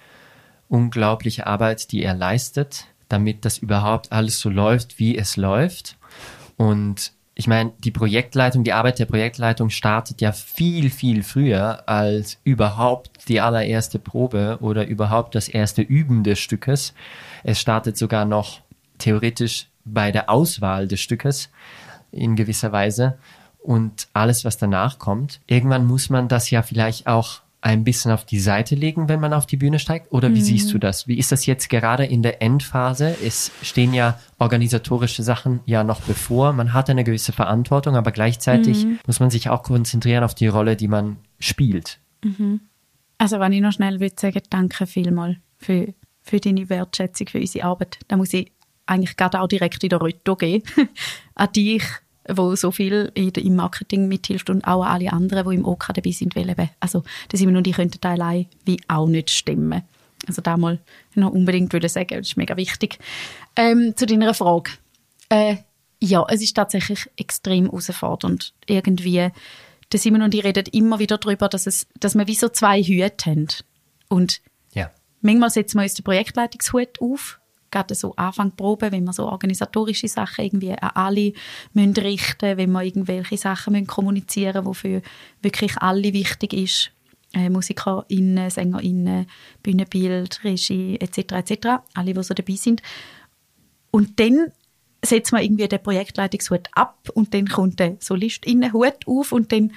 Arbeit, die ihr leistet, damit das überhaupt alles so läuft, wie es läuft. Und ich meine, die Arbeit der Projektleitung startet ja viel, viel früher als überhaupt die allererste Probe oder überhaupt das erste Üben des Stückes. Es startet sogar noch theoretisch bei der Auswahl des Stückes in gewisser Weise. Und alles, was danach kommt, irgendwann muss man das ja vielleicht auch ein bisschen auf die Seite legen, wenn man auf die Bühne steigt? Oder wie siehst du das? Wie ist das jetzt gerade in der Endphase? Es stehen ja organisatorische Sachen ja noch bevor. Man hat eine gewisse Verantwortung, aber gleichzeitig muss man sich auch konzentrieren auf die Rolle, die man spielt. Also wenn ich noch schnell würde sagen, danke vielmals für deine Wertschätzung, für unsere Arbeit. Da muss ich eigentlich gerade auch direkt in der Retour gehen. An dich, wo so viel im Marketing mithilft und auch an alle anderen, die im OK dabei sind, weil eben, also der Simon und ich könnten da allein wie auch nicht stimmen. Also da mal noch unbedingt würde sagen, das ist mega wichtig. Zu deiner Frage. Ja, es ist tatsächlich extrem herausfordernd. Irgendwie, der Simon und ich reden immer wieder darüber, dass wir wie so zwei Hüte haben. Und manchmal setzen wir uns den Projektleitungshut auf, gerade so Anfangproben, wenn wir so organisatorische Sachen irgendwie an alle richten müssen, wenn wir irgendwelche Sachen kommunizieren müssen, die für wirklich alle wichtig ist. MusikerInnen, SängerInnen, Bühnenbild, Regie etc. Alle, die so dabei sind. Und dann setzt man irgendwie den Projektleitungshut ab und dann kommt der SolistInnenhut auf und dann,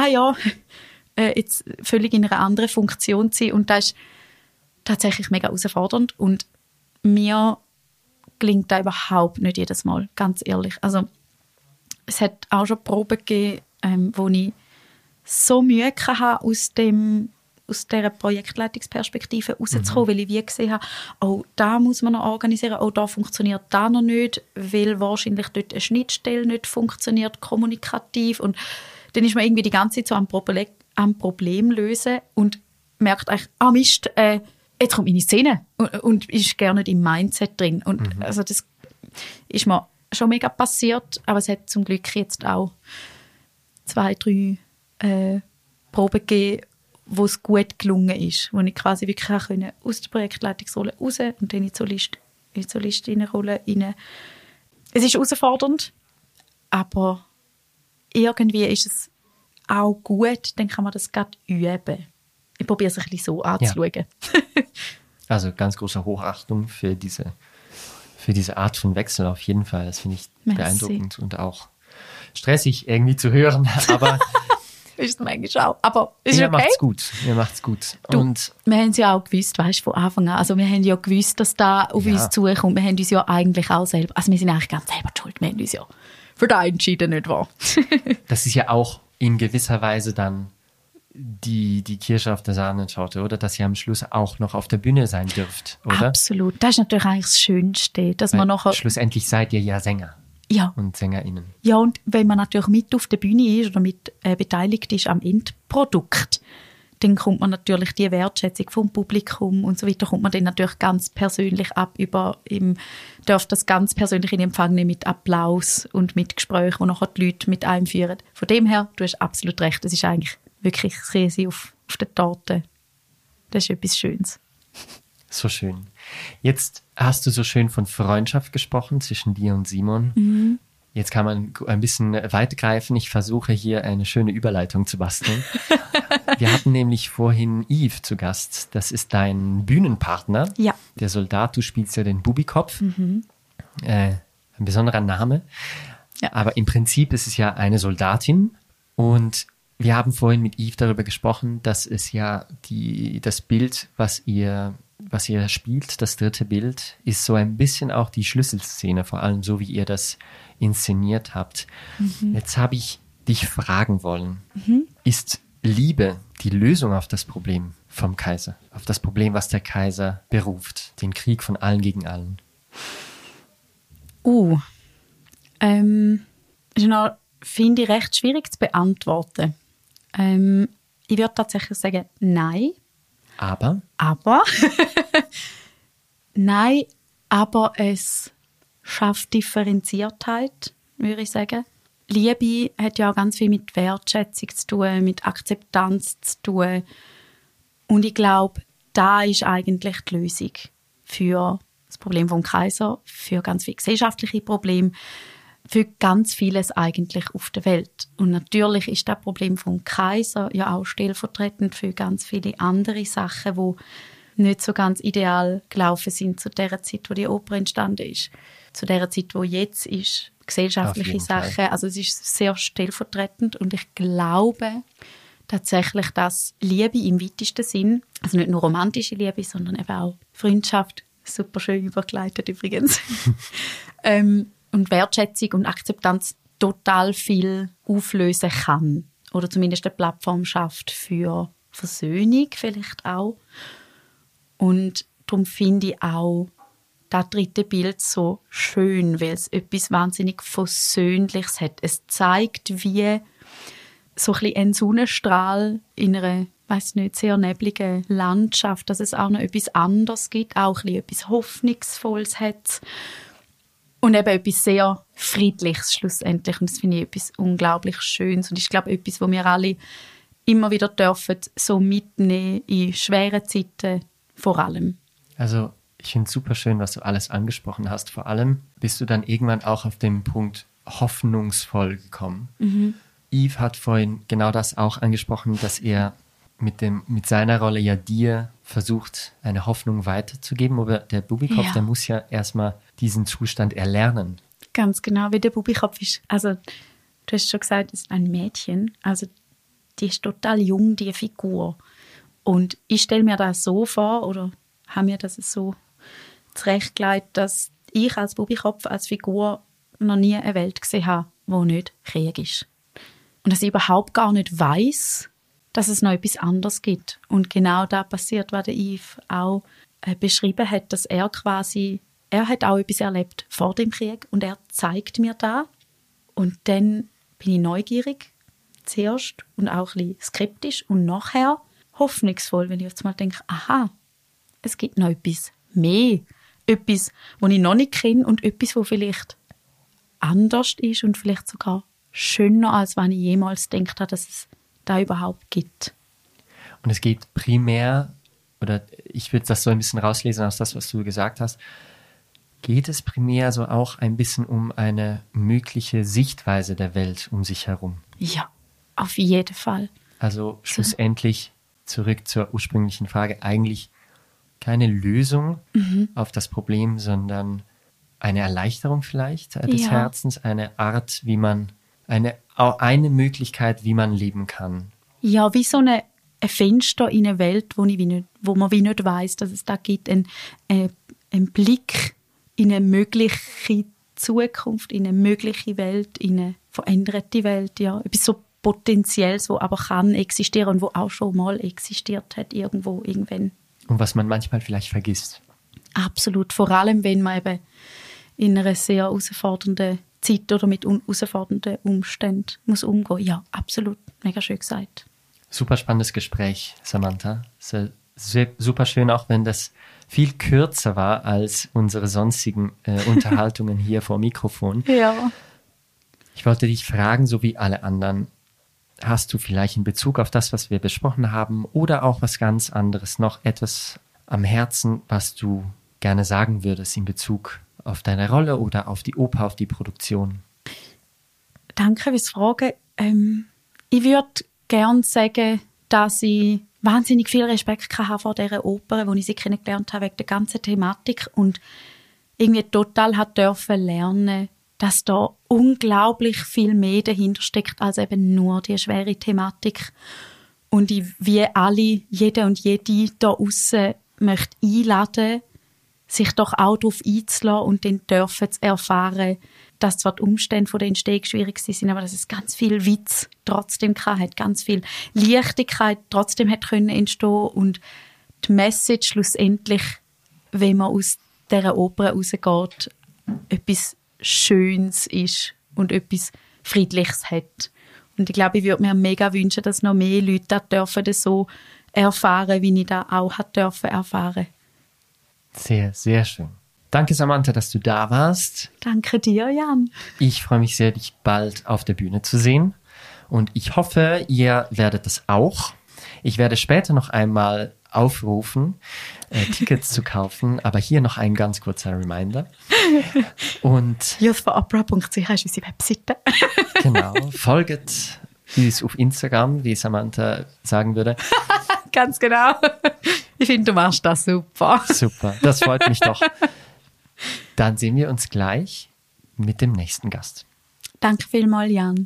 jetzt völlig in einer anderen Funktion zu sein. Und das ist tatsächlich mega herausfordernd und mir gelingt das überhaupt nicht jedes Mal, ganz ehrlich. Also es hat auch schon Proben gegeben, wo ich so Mühe hatte, aus dieser Projektleitungsperspektive rauszukommen, weil ich wie gesehen habe, oh, da muss man noch organisieren, oh, da funktioniert das noch nicht, weil wahrscheinlich dort eine Schnittstelle nicht funktioniert, kommunikativ. Und dann ist man irgendwie die ganze Zeit so am Problem lösen und merkt eigentlich, Mist, jetzt kommt meine Szene und ist gerne nicht im Mindset drin. Und also das ist mir schon mega passiert, aber es hat zum Glück jetzt auch 2, 3 Proben gegeben, wo es gut gelungen ist, wo ich quasi wirklich aus der Projektleitungsrolle raus und dann in die Solistinnenrolle rein. Es ist herausfordernd, aber irgendwie ist es auch gut, dann kann man das gerade üben. Ich probiere es ein bisschen so anzuschauen. Ja. Also ganz große Hochachtung für diese Art von Wechsel auf jeden Fall. Das finde ich beeindruckend und auch stressig irgendwie zu hören. Aber ist es manchmal auch. Aber ist Ihr okay. macht's gut. Du, Und wir haben es ja auch gewusst, weißt du, von Anfang an. Also wir haben ja gewusst, dass da auf uns zukommt. Wir haben uns ja eigentlich auch selber, also wir sind eigentlich ganz selber schuld. Wir haben uns ja für da entschieden, nicht wahr? das ist ja auch in gewisser Weise dann die Kirsche auf der Sahnentorte, oder? Dass ihr am Schluss auch noch auf der Bühne sein dürft, oder? Absolut. Das ist natürlich eigentlich das Schönste, dass man nachher... Schlussendlich seid ihr ja Sänger Ja. und SängerInnen. Ja, und wenn man natürlich mit auf der Bühne ist oder mit beteiligt ist am Endprodukt, dann kommt man natürlich die Wertschätzung vom Publikum und so weiter, kommt man dann natürlich ganz persönlich ab darf das ganz persönlich in Empfang nehmen mit Applaus und mit Gesprächen, wo nachher die Leute mit einführen. Von dem her, du hast absolut recht, es ist eigentlich wirklich das Käse auf der Torte. Das ist etwas Schönes. So schön. Jetzt hast du so schön von Freundschaft gesprochen zwischen dir und Simon. Mhm. Jetzt kann man ein bisschen weitergreifen. Ich versuche hier eine schöne Überleitung zu basteln. Wir hatten nämlich vorhin Yves zu Gast. Das ist dein Bühnenpartner. Ja. Der Soldat, du spielst ja den Bubikopf. Ein besonderer Name. Ja. Aber im Prinzip ist es ja eine Soldatin. Und wir haben vorhin mit Yves darüber gesprochen, dass es ja das Bild, was ihr spielt, das dritte Bild, ist so ein bisschen auch die Schlüsselszene, vor allem so, wie ihr das inszeniert habt. Jetzt habe ich dich fragen wollen, ist Liebe die Lösung auf das Problem vom Kaiser? Auf das Problem, was der Kaiser beruft? Den Krieg von allen gegen allen? Ist noch, finde ich, recht schwierig zu beantworten. Ich würde tatsächlich sagen, nein. Aber Nein, aber es schafft Differenziertheit, würde ich sagen. Liebe hat ja auch ganz viel mit Wertschätzung zu tun, mit Akzeptanz zu tun. Und ich glaube, da ist eigentlich die Lösung für das Problem vom Kaiser, für ganz viele gesellschaftliche Probleme, für ganz vieles eigentlich auf der Welt. Und natürlich ist das Problem vom Kaiser ja auch stellvertretend für ganz viele andere Sachen, die nicht so ganz ideal gelaufen sind zu der Zeit, wo die Oper entstanden ist. Zu der Zeit, wo jetzt ist, gesellschaftliche Sachen. Also es ist sehr stellvertretend und ich glaube tatsächlich, dass Liebe im weitesten Sinn, also nicht nur romantische Liebe, sondern eben auch Freundschaft, super schön übergeleitet übrigens, und Wertschätzung und Akzeptanz total viel auflösen kann. Oder zumindest eine Plattform schafft für Versöhnung vielleicht auch. Und darum finde ich auch das dritte Bild so schön, weil es etwas wahnsinnig Versöhnliches hat. Es zeigt, wie so ein bisschen ein Sonnenstrahl in einer, weiss nicht, sehr nebligen Landschaft, dass es auch noch etwas anderes gibt, auch ein bisschen etwas Hoffnungsvolles hat. Und eben etwas sehr Friedliches schlussendlich. Und das finde ich etwas unglaublich Schönes. Und ich glaube, etwas, was wir alle immer wieder dürfen, so mitnehmen in schweren Zeiten vor allem. Also ich finde es super schön, was du alles angesprochen hast. Vor allem bist du dann irgendwann auch auf den Punkt hoffnungsvoll gekommen. Yves hat vorhin genau das auch angesprochen, dass er mit seiner Rolle ja dir versucht, eine Hoffnung weiterzugeben. Aber der Bubikopf, der muss ja erstmal diesen Zustand erlernen. Ganz genau, wie der Bubikopf ist. Also, du hast schon gesagt, es ist ein Mädchen. Also, die ist total jung, die Figur. Und ich stelle mir das so vor, oder habe mir das so zurechtgelegt, dass ich als Bubikopf, als Figur noch nie eine Welt gesehen habe, wo nicht Krieg ist. Und dass ich überhaupt gar nicht weiss, dass es noch etwas anderes gibt. Und genau da passiert, was der Yves auch beschrieben hat, dass er hat auch etwas erlebt vor dem Krieg und er zeigt mir da. Und dann bin ich neugierig zuerst und auch ein bisschen skeptisch und nachher hoffnungsvoll, wenn ich jetzt mal denke, aha, es gibt noch etwas mehr. Etwas, das ich noch nicht kenne und etwas, das vielleicht anders ist und vielleicht sogar schöner, als wenn ich jemals gedacht habe, dass es da überhaupt gibt. Und es geht primär, oder ich würde das so ein bisschen rauslesen aus das, was du gesagt hast, geht es primär so auch ein bisschen um eine mögliche Sichtweise der Welt um sich herum? Ja, auf jeden Fall. Also schlussendlich zurück zur ursprünglichen Frage, eigentlich keine Lösung auf das Problem, sondern eine Erleichterung vielleicht des Herzens, eine Art, wie man eine Möglichkeit, wie man leben kann. ja, wie so ein Fenster in eine Welt, wo man wie nicht weiss, dass es da gibt, ein Blick in eine mögliche Zukunft, in eine mögliche Welt, in eine veränderte Welt, ja. Etwas so Potenzielles, wo aber kann existieren und wo auch schon mal existiert hat, irgendwann. Und was man manchmal vielleicht vergisst. Absolut, vor allem, wenn man eben in einer sehr herausfordernden Zeit oder mit herausfordernden Umständen muss umgehen. Ja, absolut, mega schön gesagt. Super spannendes Gespräch, Samantha. Super schön, auch wenn das viel kürzer war als unsere sonstigen Unterhaltungen hier vor Mikrofon. Ja. Ich wollte dich fragen, so wie alle anderen, hast du vielleicht in Bezug auf das, was wir besprochen haben, oder auch was ganz anderes, noch etwas am Herzen, was du gerne sagen würdest in Bezug auf deine Rolle oder auf die Oper, auf die Produktion? Danke fürs Fragen. Ich würde gerne sagen, dass ich wahnsinnig viel Respekt hatte vor dieser Oper, wo ich sie kennengelernt habe, wegen der ganzen Thematik und irgendwie total durfte lernen, dass da unglaublich viel mehr dahinter steckt, als eben nur die schwere Thematik. Und ich, wie alle, jede und jede da aussen möchte einladen, sich doch auch darauf einzulassen und dann dürfen zu erfahren, dass zwar die Umstände von der Entstehung schwierig sind, aber dass es ganz viel Witz trotzdem hat, ganz viel Leichtigkeit trotzdem hat können entstehen und die Message schlussendlich, wenn man aus dieser Oper rausgeht, etwas Schönes ist und etwas Friedliches hat. Und ich glaube, ich würde mir mega wünschen, dass noch mehr Leute das dürfen so erfahren, wie ich das auch dürfen erfahren. Sehr, sehr schön. Danke, Samantha, dass du da warst. Danke dir, Jan. Ich freue mich sehr, dich bald auf der Bühne zu sehen. Und ich hoffe, ihr werdet das auch. Ich werde später noch einmal aufrufen, Tickets zu kaufen. Aber hier noch ein ganz kurzer Reminder. Und youthforopera.ch ist unsere Webseite. Genau, folgt uns auf Instagram, wie Samantha sagen würde. Ganz genau. Ich finde, du machst das super. Super, das freut mich doch. Dann sehen wir uns gleich mit dem nächsten Gast. Danke vielmals, Jan.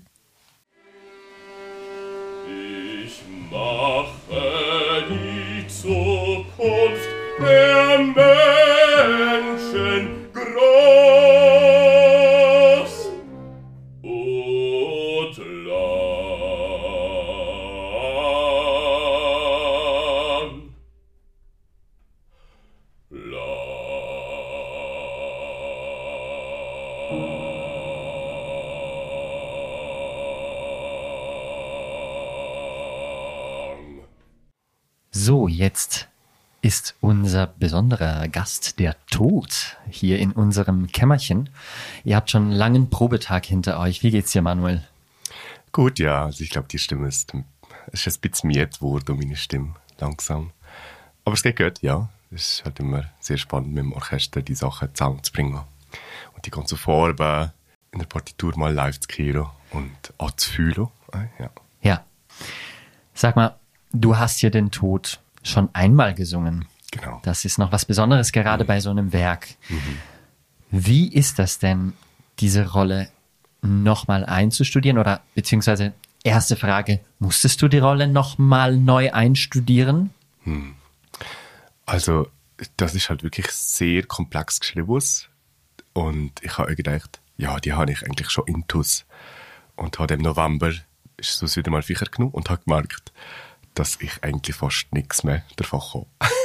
Ich mache die Zukunft der Menschen groß und lang. So, jetzt ist unser besonderer Gast der Tod hier in unserem Kämmerchen. Ihr habt schon einen langen Probetag hinter euch. Wie geht's dir, Manuel? Gut, ja. Also ich glaube, die Stimme ist ein bisschen müde geworden, meine Stimme, langsam. Aber es geht gut, ja. Es ist halt immer sehr spannend, mit dem Orchester die Sachen zusammenzubringen. Und die ganzen Farben in der Partitur mal live zu hören und anzufühlen. Ja. Ja. Sag mal, du hast hier den Tod schon einmal gesungen. Genau. Das ist noch was Besonderes, gerade bei so einem Werk. Wie ist das denn, diese Rolle nochmal einzustudieren? Oder beziehungsweise, erste Frage, musstest du die Rolle nochmal neu einstudieren? Also, das ist halt wirklich sehr komplex geschrieben. Und ich habe gedacht, ja, die habe ich eigentlich schon intus. Und habe im November ist es wieder mal sicher genug und habe gemerkt, dass ich eigentlich fast nichts mehr davon komme.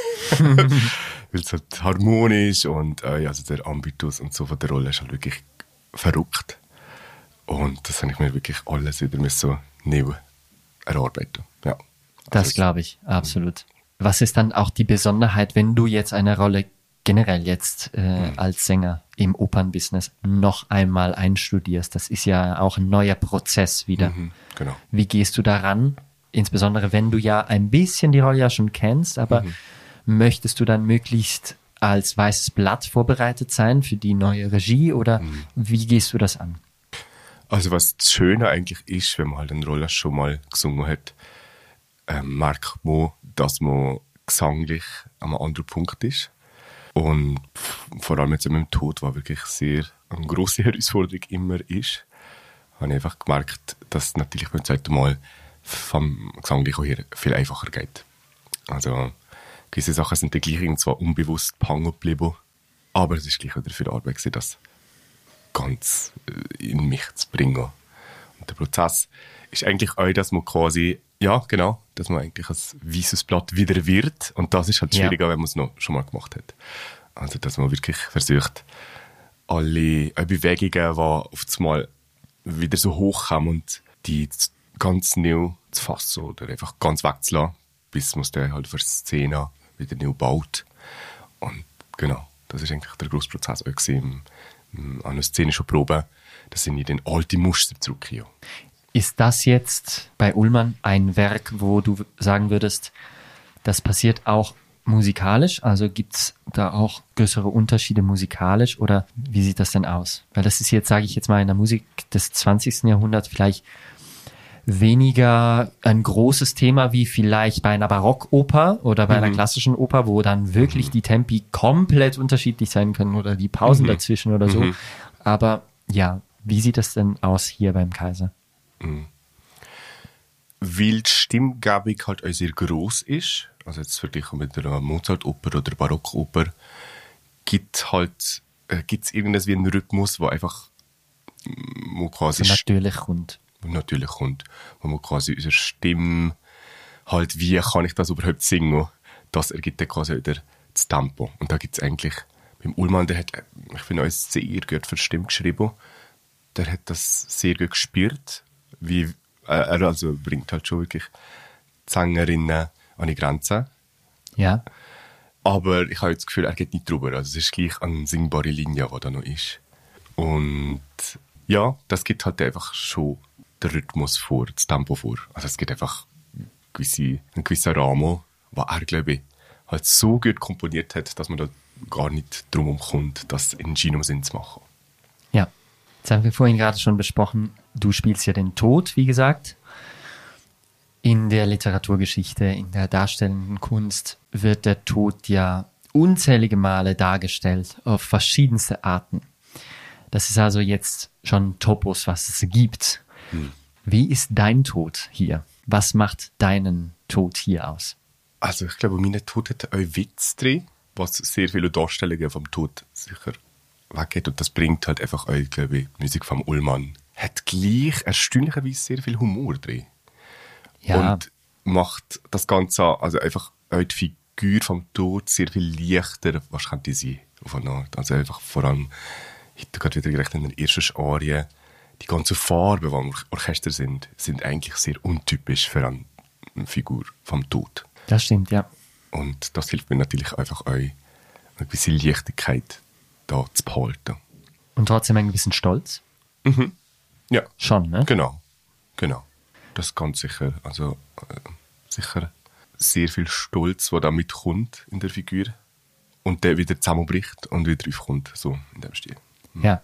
Weil es halt harmonisch und also der Ambitus und so von der Rolle ist halt wirklich verrückt. Und das habe ich mir wirklich alles wieder so neu erarbeiten. Ja. Das glaube ich, absolut. Was ist dann auch die Besonderheit, wenn du jetzt eine Rolle generell jetzt als Sänger im Opernbusiness noch einmal einstudierst? Das ist ja auch ein neuer Prozess wieder. Genau. Wie gehst du daran? Insbesondere, wenn du ja ein bisschen die Rolle ja schon kennst, aber möchtest du dann möglichst als weißes Blatt vorbereitet sein für die neue Regie oder wie gehst du das an? Also was das Schöne eigentlich ist, wenn man halt eine Rolle schon mal gesungen hat, merkt man, dass man gesanglich an einem anderen Punkt ist. Und vor allem jetzt mit dem Tod, was wirklich sehr eine grosse Herausforderung immer ist, habe ich einfach gemerkt, dass natürlich beim zweiten Mal vom Gesang auch hier viel einfacher geht. Also gewisse Sachen sind dann gleich irgendwo unbewusst hängen geblieben, aber es ist gleich wieder viel Arbeit gewesen, das ganz in mich zu bringen. Und der Prozess ist eigentlich auch, dass man quasi, ja genau, dass man eigentlich ein weißes Blatt wieder wird, und das ist halt schwieriger, wenn man es noch schon mal gemacht hat. Also dass man wirklich versucht, alle Bewegungen, die auf einmal wieder so hochkommen, und die ganz neu zu fassen oder einfach ganz wegzulassen, bis man es dann halt für die Szene wieder neu baut. Und genau, das ist eigentlich der grosse Prozess auch gewesen, an einer szenischen Probe, dass ich in den alten Muster zurückgehe. Ist das jetzt bei Ullmann ein Werk, wo du sagen würdest, das passiert auch musikalisch? Also gibt es da auch größere Unterschiede musikalisch, oder wie sieht das denn aus? Weil das ist jetzt, sage ich jetzt mal, in der Musik des 20. Jahrhunderts vielleicht weniger ein großes Thema wie vielleicht bei einer Barockoper oder bei einer klassischen Oper, wo dann wirklich die Tempi komplett unterschiedlich sein können oder die Pausen dazwischen oder so. Aber ja, wie sieht das denn aus hier beim Kaiser? Weil die Stimmgebung halt auch sehr gross ist, also jetzt verglichen mit einer Mozart-Oper oder Barockoper, gibt's irgendwas wie einen Rhythmus, wo einfach wo quasi So natürlich kommt. wo man quasi unsere Stimme halt, wie kann ich das überhaupt singen, das ergibt dann quasi wieder das Tempo. Und da gibt es eigentlich, beim Ullmann, der hat, ich finde, alles sehr gut für die Stimme geschrieben. Der hat das sehr gut gespürt, wie er also bringt halt schon wirklich die Sängerinnen an die Grenze. Ja. Aber ich habe das Gefühl, er geht nicht drüber. Also es ist gleich eine singbare Linie, die da noch ist. Und ja, das gibt halt einfach schon den Rhythmus vor, das Tempo vor. Also es gibt einfach einen gewissen Rahmen, den er, glaube ich, halt so gut komponiert hat, dass man da gar nicht drum kommt, das in Gino-Sinn zu machen. Ja. Jetzt haben wir vorhin gerade schon besprochen, du spielst ja den Tod, wie gesagt. In der Literaturgeschichte, in der darstellenden Kunst wird der Tod ja unzählige Male dargestellt, auf verschiedenste Arten. Das ist also jetzt schon Topos, was es gibt. Wie ist dein Tod hier? Was macht deinen Tod hier aus? Also ich glaube, mein Tod hat auch Witz drin, was sehr viele Darstellungen vom Tod sicher weggeht. Und das bringt halt einfach auch, glaube ich, die Musik vom Ullmann. Hat gleich erstaunlicherweise sehr viel Humor drin. Ja. Und macht das Ganze, also einfach auch die Figur vom Tod sehr viel leichter, was könnte sie auf eine Art. Also einfach vor allem, ich habe gerade wieder gerechnet, in der ersten Arie, die ganzen Farben, die im Orchester sind eigentlich sehr untypisch für eine Figur vom Tod. Das stimmt, ja. Und das hilft mir natürlich einfach auch, eine gewisse Leichtigkeit da zu behalten. Und trotzdem einen gewissen Stolz? Ja. Schon, ne? Genau. Das ganz sicher. Also sicher sehr viel Stolz, der da mitkommt in der Figur. Und der wieder zusammenbricht und wieder aufkommt, so in dem Stil. Ja.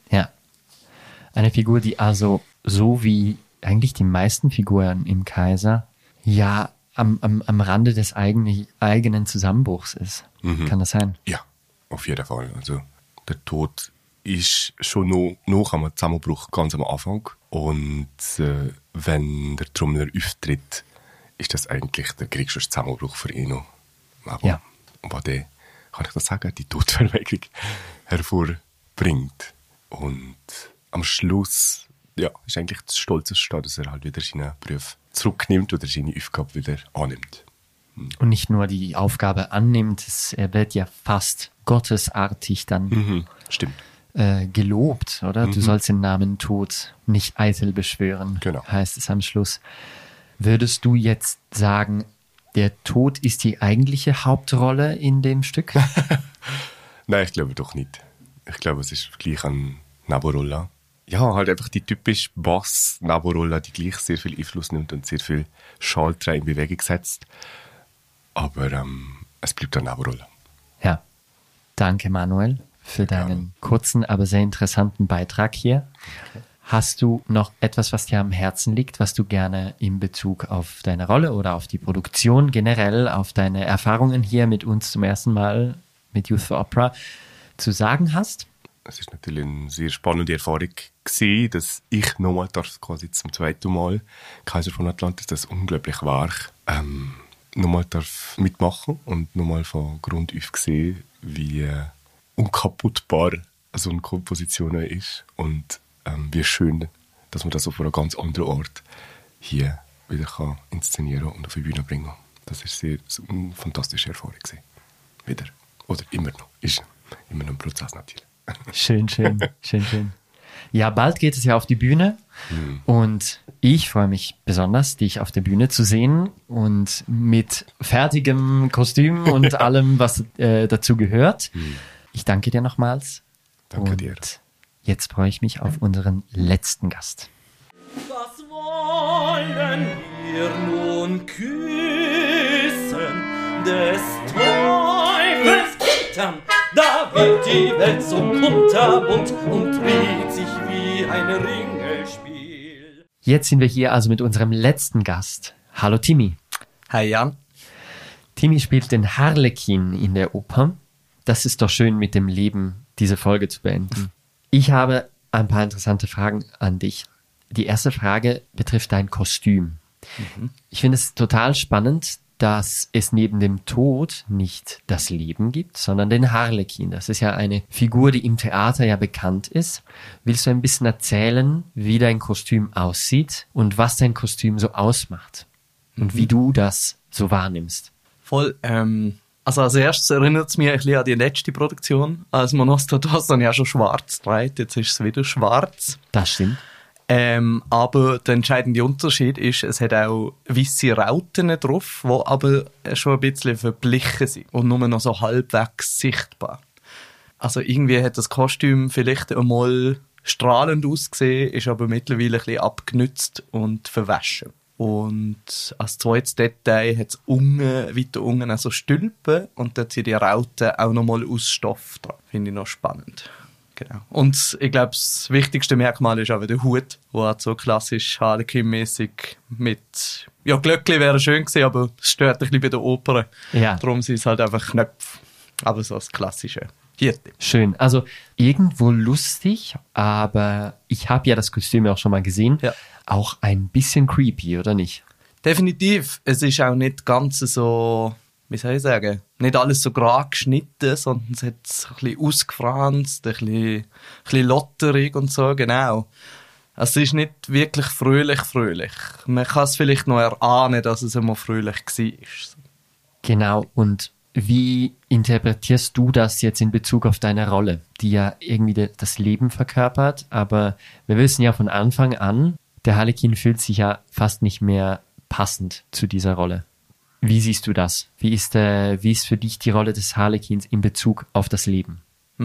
Eine Figur, die also so wie eigentlich die meisten Figuren im Kaiser ja am Rande des eigenen Zusammenbruchs ist. Kann das sein? Ja, auf jeden Fall. Also der Tod ist schon noch am Zusammenbruch ganz am Anfang. Und wenn der Trommler auftritt, ist das eigentlich der größte Zusammenbruch für ihn. Aber der, kann ich das sagen, die Todverweigerung hervorbringt. Und am Schluss ist eigentlich das Stolzeste, dass er halt wieder seinen Beruf zurücknimmt oder seine Aufgabe wieder annimmt. Und nicht nur die Aufgabe annimmt, er wird ja fast gottesartig dann Stimmt. Gelobt, oder? Du sollst den Namen Tod nicht eitel beschwören, Genau. heißt es am Schluss. Würdest du jetzt sagen, der Tod ist die eigentliche Hauptrolle in dem Stück? Nein, ich glaube doch nicht. Ich glaube, es ist gleich eine Nebenrolle. Ja, halt einfach die typische Bass-Nebenrolle, die gleich sehr viel Einfluss nimmt und sehr viel Schalter in Bewegung setzt. Aber es bleibt eine Nebenrolle. Ja. Danke, Manuel, für deinen kurzen, aber sehr interessanten Beitrag hier. Okay. Hast du noch etwas, was dir am Herzen liegt, was du gerne in Bezug auf deine Rolle oder auf die Produktion generell, auf deine Erfahrungen hier mit uns zum ersten Mal mit Youth for Opera zu sagen hast? Es ist natürlich eine sehr spannende Erfahrung gewesen, dass ich nochmal quasi zum zweiten Mal Kaiser von Atlantis, das unglaubliche Werk, nochmal mitmachen und nochmal von Grund auf sehen, wie unkaputtbar so eine Komposition ist und wie schön, dass man das auf einem ganz anderen Ort hier wieder kann inszenieren und auf die Bühne bringen. Das ist eine fantastische Erfahrung gewesen. Wieder. Oder immer noch. Ist immer noch ein Prozess natürlich. Schön. Ja, bald geht es ja auf die Bühne und ich freue mich besonders, dich auf der Bühne zu sehen und mit fertigem Kostüm und allem, was dazu gehört. Ich danke dir nochmals. Danke dir. Jetzt freue ich mich auf unseren letzten Gast. Was wollen wir nun küssen des Teufels Gittern? Da wird die Welt so kunterbunt und dreht sich wie ein Ringelspiel. Jetzt sind wir hier also mit unserem letzten Gast. Hallo Timmy. Hi Jan. Timmy spielt den Harlekin in der Oper. Das ist doch schön, mit dem Leben diese Folge zu beenden. Ich habe ein paar interessante Fragen an dich. Die erste Frage betrifft dein Kostüm. Ich finde es total spannend, dass es neben dem Tod nicht das Leben gibt, sondern den Harlekin. Das ist ja eine Figur, die im Theater ja bekannt ist. Willst du ein bisschen erzählen, wie dein Kostüm aussieht und was dein Kostüm so ausmacht? Und wie du das so wahrnimmst? Voll. Also als erstes erinnert es mich ein bisschen an die letzte Produktion. Als Monostatos dann ja schon schwarz trägt, jetzt ist es wieder schwarz. Das stimmt. Aber der entscheidende Unterschied ist, es hat auch weisse Rauten drauf, die aber schon ein bisschen verblichen sind und nur noch so halbwegs sichtbar. Also irgendwie hat das Kostüm vielleicht einmal strahlend ausgesehen, ist aber mittlerweile ein bisschen abgenützt und verwaschen. Und als zweites Detail hat es weiter unten also Stülpen und dort sind die Rauten auch nochmal aus Stoff dran. Finde ich noch spannend. Genau. Und ich glaube, das wichtigste Merkmal ist auch der Hut, der halt so klassisch Harlequin-mäßig mit, ja, Glöckli wäre schön gewesen, aber es stört ein bisschen bei der Oper. Ja. Darum sind es halt einfach Knöpfe. Aber so das klassische Vierte. Schön. Also irgendwo lustig, aber ich habe ja das Kostüm auch schon mal gesehen. Ja. Auch ein bisschen creepy, oder nicht? Definitiv. Es ist auch nicht ganz so, wie soll ich sagen, nicht alles so gerade geschnitten, sondern es hat es ein bisschen ausgefranst, ein bisschen lotterig und so, genau. Also es ist nicht wirklich fröhlich. Man kann es vielleicht noch erahnen, dass es einmal fröhlich war. Genau. Und wie interpretierst du das jetzt in Bezug auf deine Rolle, die ja irgendwie das Leben verkörpert, aber wir wissen ja von Anfang an, der Harlekin fühlt sich ja fast nicht mehr passend zu dieser Rolle. Wie siehst du das? Wie ist für dich die Rolle des Harlekins in Bezug auf das Leben?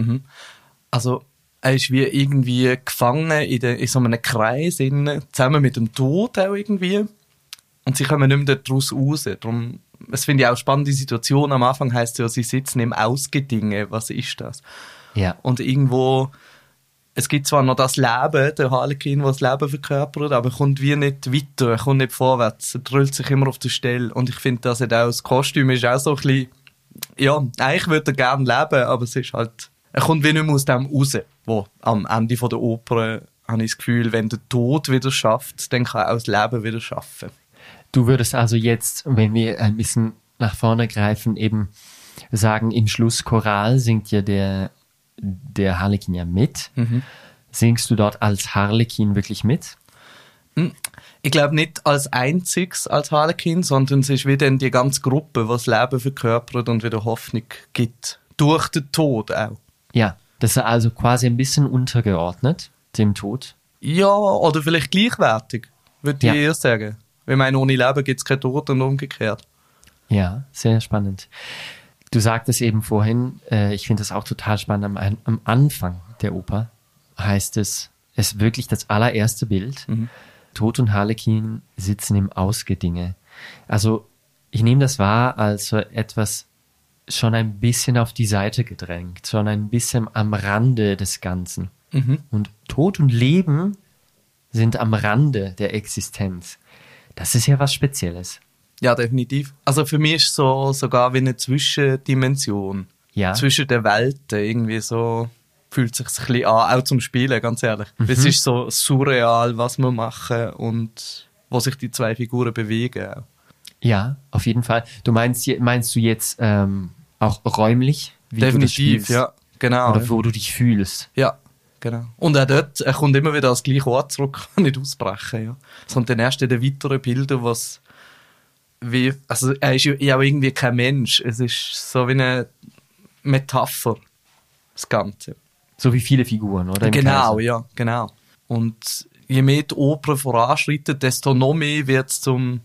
Also er ist wie irgendwie gefangen in so einem Kreis, zusammen mit dem Tod auch irgendwie. Und sie kommen nicht mehr daraus raus. Darum, das finde ich auch eine spannende Situation. Am Anfang heisst es ja, sie sitzen im Ausgedinge. Was ist das? Ja. Und irgendwo, es gibt zwar noch das Leben, der Harlekin, der das Leben verkörpert, aber er kommt wie nicht weiter, er kommt nicht vorwärts. Er drüllt sich immer auf der Stelle. Und ich finde, das Kostüm ist auch so ein bisschen, ja, eigentlich würde er gerne leben, aber es ist halt, er kommt wie nicht mehr aus dem raus, wo am Ende von der Oper, habe ich das Gefühl, wenn der Tod wieder schafft, dann kann er auch das Leben wieder schaffen. Du würdest also jetzt, wenn wir ein bisschen nach vorne greifen, eben sagen, im Schlusschoral singt ja der Harlekin ja mit. Singst du dort als Harlekin wirklich mit? Ich glaube nicht als einziges als Harlekin, sondern es ist wieder die ganze Gruppe, die das Leben verkörpert und wieder Hoffnung gibt. Durch den Tod auch. Ja, das ist also quasi ein bisschen untergeordnet, dem Tod. Ja, oder vielleicht gleichwertig, würde ich eher sagen. Ich meine, ohne Leben gibt es keinen Tod und umgekehrt. Ja, sehr spannend. Du sagtest eben vorhin, ich finde das auch total spannend, am Anfang der Oper heißt es wirklich das allererste Bild. Tod und Harlekin sitzen im Ausgedinge. Also ich nehme das wahr als so etwas schon ein bisschen auf die Seite gedrängt, schon ein bisschen am Rande des Ganzen. Und Tod und Leben sind am Rande der Existenz. Das ist ja was Spezielles. Ja, definitiv. Also für mich ist es so sogar wie eine Zwischendimension. Ja. Zwischen den Welten. Irgendwie so, fühlt sich ein bisschen an, auch zum Spielen, ganz ehrlich. Es ist so surreal, was wir machen und wo sich die zwei Figuren bewegen. Ja, auf jeden Fall. Meinst du jetzt auch räumlich? Wie Definitiv, du das ja, genau. Oder wo du dich fühlst? Ja, genau. Und auch dort, er kommt immer wieder ans gleiche Ort zurück, kann nicht ausbrechen, ja. Sondern dann erst in den weiteren Bildern, was wie, also er ist ja auch irgendwie kein Mensch. Es ist so wie eine Metapher, das Ganze. So wie viele Figuren, oder? Im Genau, Kaiser. ja, genau. Und je mehr die Oper voranschreitet, desto noch mehr wird es zum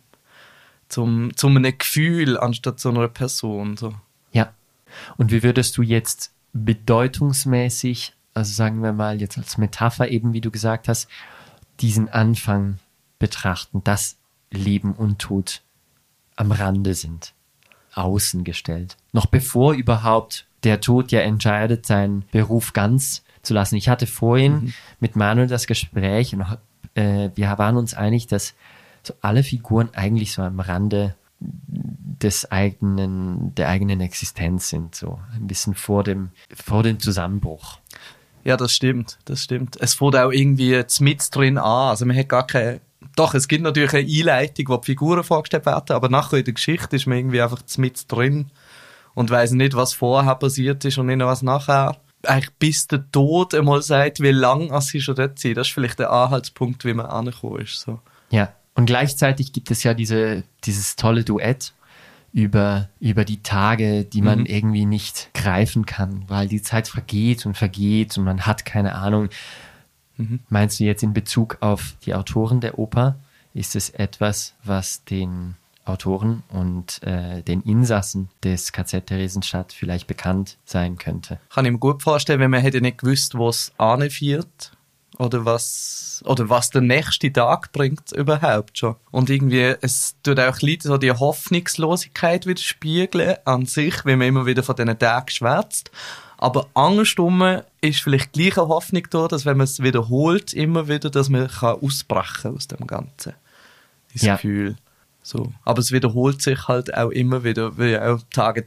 einem Gefühl anstatt zu einer Person. So. Ja. Und wie würdest du jetzt bedeutungsmäßig, also sagen wir mal jetzt als Metapher eben, wie du gesagt hast, diesen Anfang betrachten, dass Leben und Tod am Rande sind, außen gestellt. Noch bevor überhaupt der Tod ja entscheidet, seinen Beruf ganz zu lassen. Ich hatte vorhin mit Manuel das Gespräch und wir waren uns einig, dass so alle Figuren eigentlich so am Rande der eigenen Existenz sind, so ein bisschen vor dem Zusammenbruch. Ja, das stimmt. Es fängt auch irgendwie mit drin an. Also man hat gar keine... Doch, es gibt natürlich eine Einleitung, wo die Figuren vorgestellt werden, aber nachher in der Geschichte ist man irgendwie einfach mit drin und weiss nicht, was vorher passiert ist und nicht noch was nachher. Eigentlich bis der Tod einmal sagt, wie lange sie schon dort sind. Das ist vielleicht der Anhaltspunkt, wie man angekommen ist. So. Ja, und gleichzeitig gibt es ja dieses tolle Duett über die Tage, die man irgendwie nicht greifen kann, weil die Zeit vergeht und man hat keine Ahnung. Meinst du jetzt in Bezug auf die Autoren der Oper, ist es etwas, was den Autoren und den Insassen des KZ Theresienstadt vielleicht bekannt sein könnte? Kann ich mir gut vorstellen, wenn man hätte nicht gewusst, wo es anführt oder was der nächste Tag bringt überhaupt schon. Und irgendwie, es tut auch ein bisschen so die Hoffnungslosigkeit widerspiegeln an sich, wenn man immer wieder von diesen Tagen schwärzt. Aber andersrum ist vielleicht gleich eine Hoffnung da, dass wenn man es wiederholt, immer wieder, dass man ausbrechen kann aus dem Ganzen. Dieses Gefühl. So. Aber es wiederholt sich halt auch immer wieder, weil auch Tage,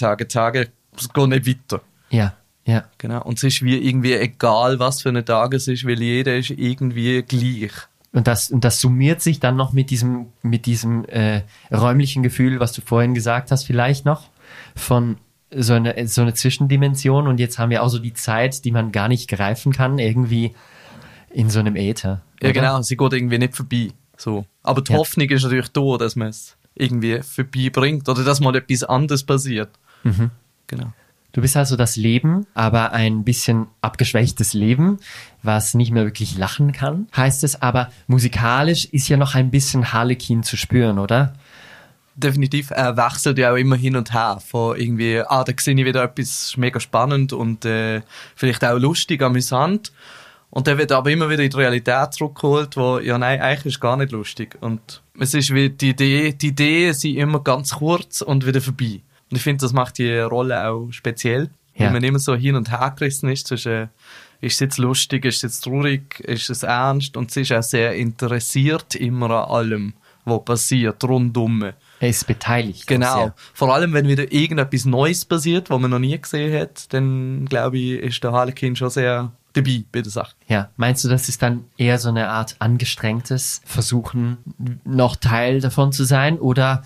es geht nicht weiter. Ja. Genau. Und es ist wie irgendwie egal, was für ein Tag es ist, weil jeder ist irgendwie gleich. Und das summiert sich dann noch mit diesem räumlichen Gefühl, was du vorhin gesagt hast, vielleicht noch, von so eine Zwischendimension. Und jetzt haben wir auch so die Zeit, die man gar nicht greifen kann, irgendwie in so einem Äther. Oder? Ja, genau. Sie geht irgendwie nicht vorbei. So. Aber die Hoffnung ist natürlich da, dass man es irgendwie vorbei bringt oder dass mal etwas anderes passiert. Genau. Du bist also das Leben, aber ein bisschen abgeschwächtes Leben, was nicht mehr wirklich lachen kann, heißt es. Aber musikalisch ist ja noch ein bisschen Harlekin zu spüren, oder? Definitiv, er wechselt ja auch immer hin und her. Von irgendwie, da sehe ich wieder etwas mega spannend und vielleicht auch lustig, amüsant. Und der wird aber immer wieder in die Realität zurückgeholt, wo, ja nein, eigentlich ist gar nicht lustig. Und es ist wie die Ideen sind immer ganz kurz und wieder vorbei. Und ich finde, das macht die Rolle auch speziell, weil man immer so hin und her gerissen ist zwischen, ist es jetzt lustig, ist es jetzt traurig, ist es ernst, und sie ist auch sehr interessiert immer an allem, was passiert, rundum. Er ist beteiligt. Genau. Sehr. Vor allem, wenn wieder irgendetwas Neues passiert, was man noch nie gesehen hat, dann glaube ich, ist der Harlekin schon sehr dabei bei der Sache. Ja, meinst du, das ist dann eher so eine Art angestrengtes Versuchen, noch Teil davon zu sein, oder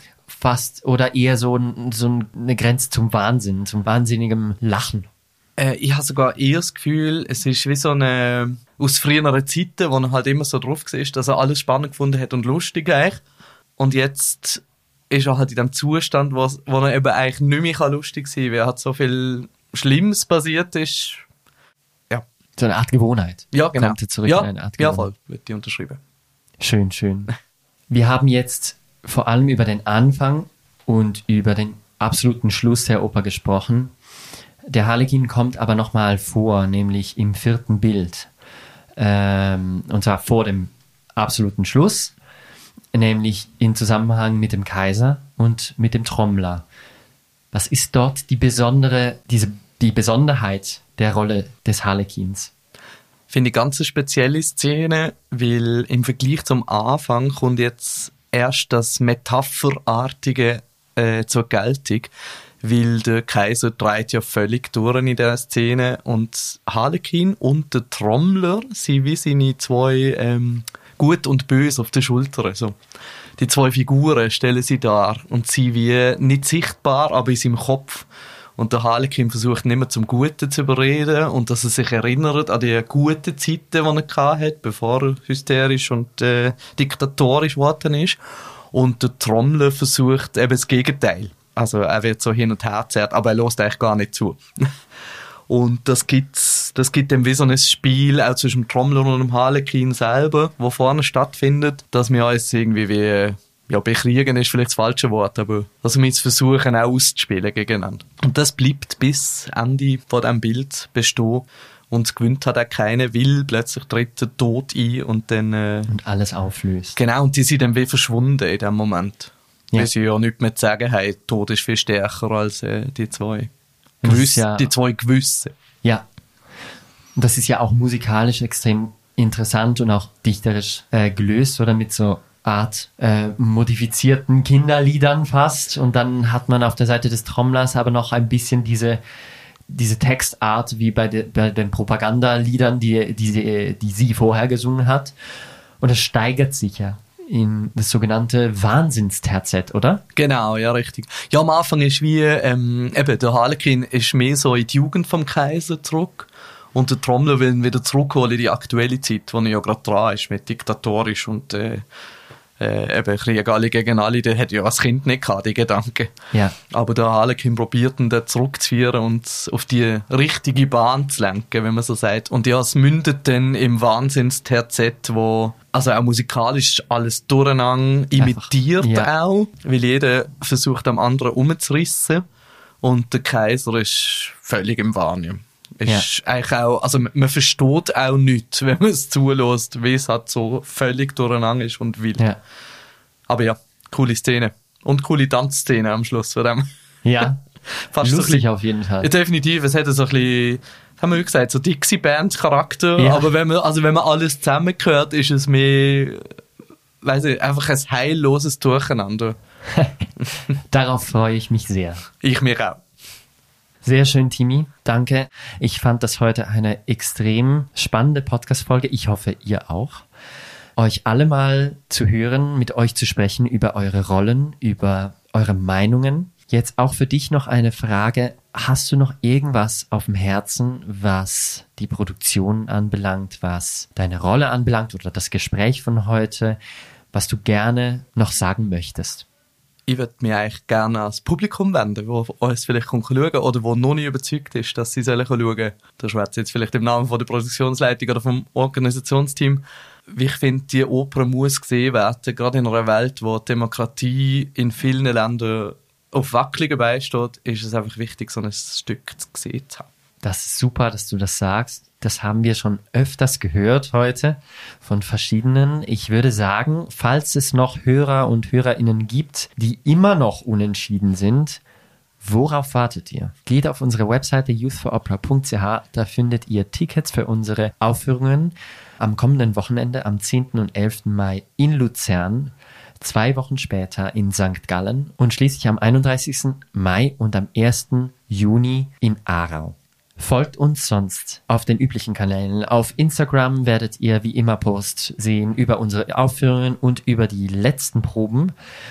eher so eine Grenze zum Wahnsinn, zum wahnsinnigem Lachen? Ich habe sogar eher das Gefühl, es ist wie so eine, aus früheren Zeiten, wo er halt immer so drauf war, dass er alles spannend gefunden hat und lustig eigentlich. Und jetzt ist er halt in dem Zustand, wo er eben eigentlich nicht mehr lustig sein kann, weil halt so viel Schlimmes passiert ist. Ja. So eine Art Gewohnheit. Ja, genau. Kommt zurück in eine Art ja, Gewohnheit. voll. Würde ich unterschreiben. Schön, schön. Wir haben jetzt vor allem über den Anfang und über den absoluten Schluss der Oper gesprochen. Der Harlekin kommt aber nochmal vor, nämlich im 4. Bild. Und zwar vor dem absoluten Schluss, nämlich in Zusammenhang mit dem Kaiser und mit dem Trommler. Was ist dort die Besonderheit der Rolle des Harlekins? Finde ich ganz eine spezielle Szene, weil im Vergleich zum Anfang kommt jetzt erst das Metapherartige zur Geltung. weil der Kaiser dreht ja völlig durch in dieser Szene und Harlekin und der Trommler sind wie seine zwei Gut und Böse auf der Schulter. Also, die zwei Figuren stellen sie dar und sie wie nicht sichtbar, aber in seinem Kopf. Und der Harlekin versucht nicht mehr zum Guten zu überreden und dass er sich erinnert an die guten Zeiten, die er hatte, bevor er hysterisch und diktatorisch geworden ist. Und der Trommler versucht eben das Gegenteil. Also er wird so hin und her gezerrt, aber er lässt eigentlich gar nicht zu. Und das gibt dann wie so ein Spiel auch zwischen dem Trommler und dem Harlekin selber, wo vorne stattfindet, dass wir uns irgendwie wie, ja, bekriegen ist vielleicht das falsche Wort, aber dass wir es versuchen auch auszuspielen gegeneinander. Und das bleibt bis Ende von diesem Bild bestehen. Und es gewinnt hat auch keiner, weil plötzlich tritt der Tod ein und dann... und alles auflöst. Genau, und die sind dann wie verschwunden in dem Moment. Ja. Weil sie ja nichts mehr zu sagen haben. Der Tod ist viel stärker als die zwei. Die zwei Gewissen. Ja. Und das ist ja auch musikalisch extrem interessant und auch dichterisch gelöst, oder mit so Art modifizierten Kinderliedern fast. Und dann hat man auf der Seite des Trommlers aber noch ein bisschen diese Textart wie bei den Propagandaliedern, die sie vorher gesungen hat. Und es steigert sich ja in das sogenannte Wahnsinnsterzett, oder? Genau, ja, richtig. Ja, am Anfang ist wie, eben, der Harlekin ist mehr so in die Jugend vom Kaiser zurück und der Trommler will ihn wieder zurückholen in die aktuelle Zeit, wo er ja gerade dran ist, mit diktatorisch und eben Krieg alle gegen alle, der hat ja als Kind nicht gehabt, die Gedanken. Ja. Aber der Harlekin probiert ihn dann zurückzuführen und auf die richtige Bahn zu lenken, wenn man so sagt. Und ja, es mündet dann im Wahnsinnsterzett, wo also auch musikalisch alles durcheinander imitiert auch, weil jeder versucht am anderen umzurissen und der Kaiser ist völlig im Wahn. Ist eigentlich auch, also man versteht auch nichts, wenn man es zulässt, wie es halt so völlig durcheinander ist und wild. Ja. Aber ja, coole Szene. Und coole Tanzszene am Schluss von dem. Ja, fast lustig so bisschen, auf jeden Fall. Ja, definitiv, es hat so ein bisschen, haben wir gesagt, so Dixie-Band-Charakter, aber wenn man alles zusammengehört, ist es mehr, weiss ich, einfach ein heilloses Durcheinander. Darauf freue ich mich sehr. Ich mich auch. Sehr schön, Timi. Danke. Ich fand das heute eine extrem spannende Podcast-Folge. Ich hoffe, ihr auch. Euch alle mal zu hören, mit euch zu sprechen über eure Rollen, über eure Meinungen. Jetzt auch für dich noch eine Frage. Hast du noch irgendwas auf dem Herzen, was die Produktion anbelangt, was deine Rolle anbelangt oder das Gespräch von heute, was du gerne noch sagen möchtest? Ich würde mich eigentlich gerne ans Publikum wenden, das uns vielleicht schauen kann oder das noch nicht überzeugt ist, dass sie schauen sollen. Da schwätze jetzt vielleicht im Namen von der Produktionsleitung oder vom Organisationsteam. Ich finde, die Oper muss gesehen werden, gerade in einer Welt, wo die Demokratie in vielen Ländern auf wackeligen Beinen steht, ist es einfach wichtig, so ein Stück gesehen zu haben. Das ist super, dass du das sagst. Das haben wir schon öfters gehört heute von verschiedenen. Ich würde sagen, falls es noch Hörer und HörerInnen gibt, die immer noch unentschieden sind, worauf wartet ihr? Geht auf unsere Webseite youthforopera.ch, da findet ihr Tickets für unsere Aufführungen am kommenden Wochenende am 10. und 11. Mai in Luzern, 2 Wochen später in St. Gallen und schließlich am 31. Mai und am 1. Juni in Aarau. Folgt uns sonst auf den üblichen Kanälen. Auf Instagram werdet ihr wie immer Posts sehen über unsere Aufführungen und über die letzten Proben.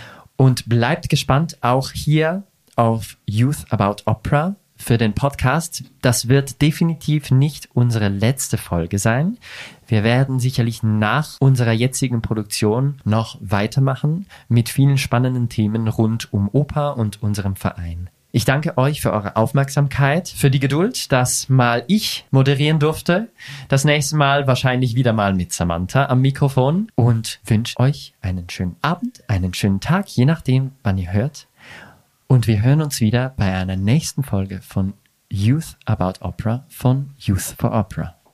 Und bleibt gespannt auch hier auf Youth About Opera für den Podcast. Das wird definitiv nicht unsere letzte Folge sein. Wir werden sicherlich nach unserer jetzigen Produktion noch weitermachen mit vielen spannenden Themen rund um Oper und unserem Verein. Ich danke euch für eure Aufmerksamkeit, für die Geduld, dass mal ich moderieren durfte. Das nächste Mal wahrscheinlich wieder mal mit Samantha am Mikrofon und wünsche euch einen schönen Abend, einen schönen Tag, je nachdem, wann ihr hört. Und wir hören uns wieder bei einer nächsten Folge von Youth About Opera von Youth for Opera.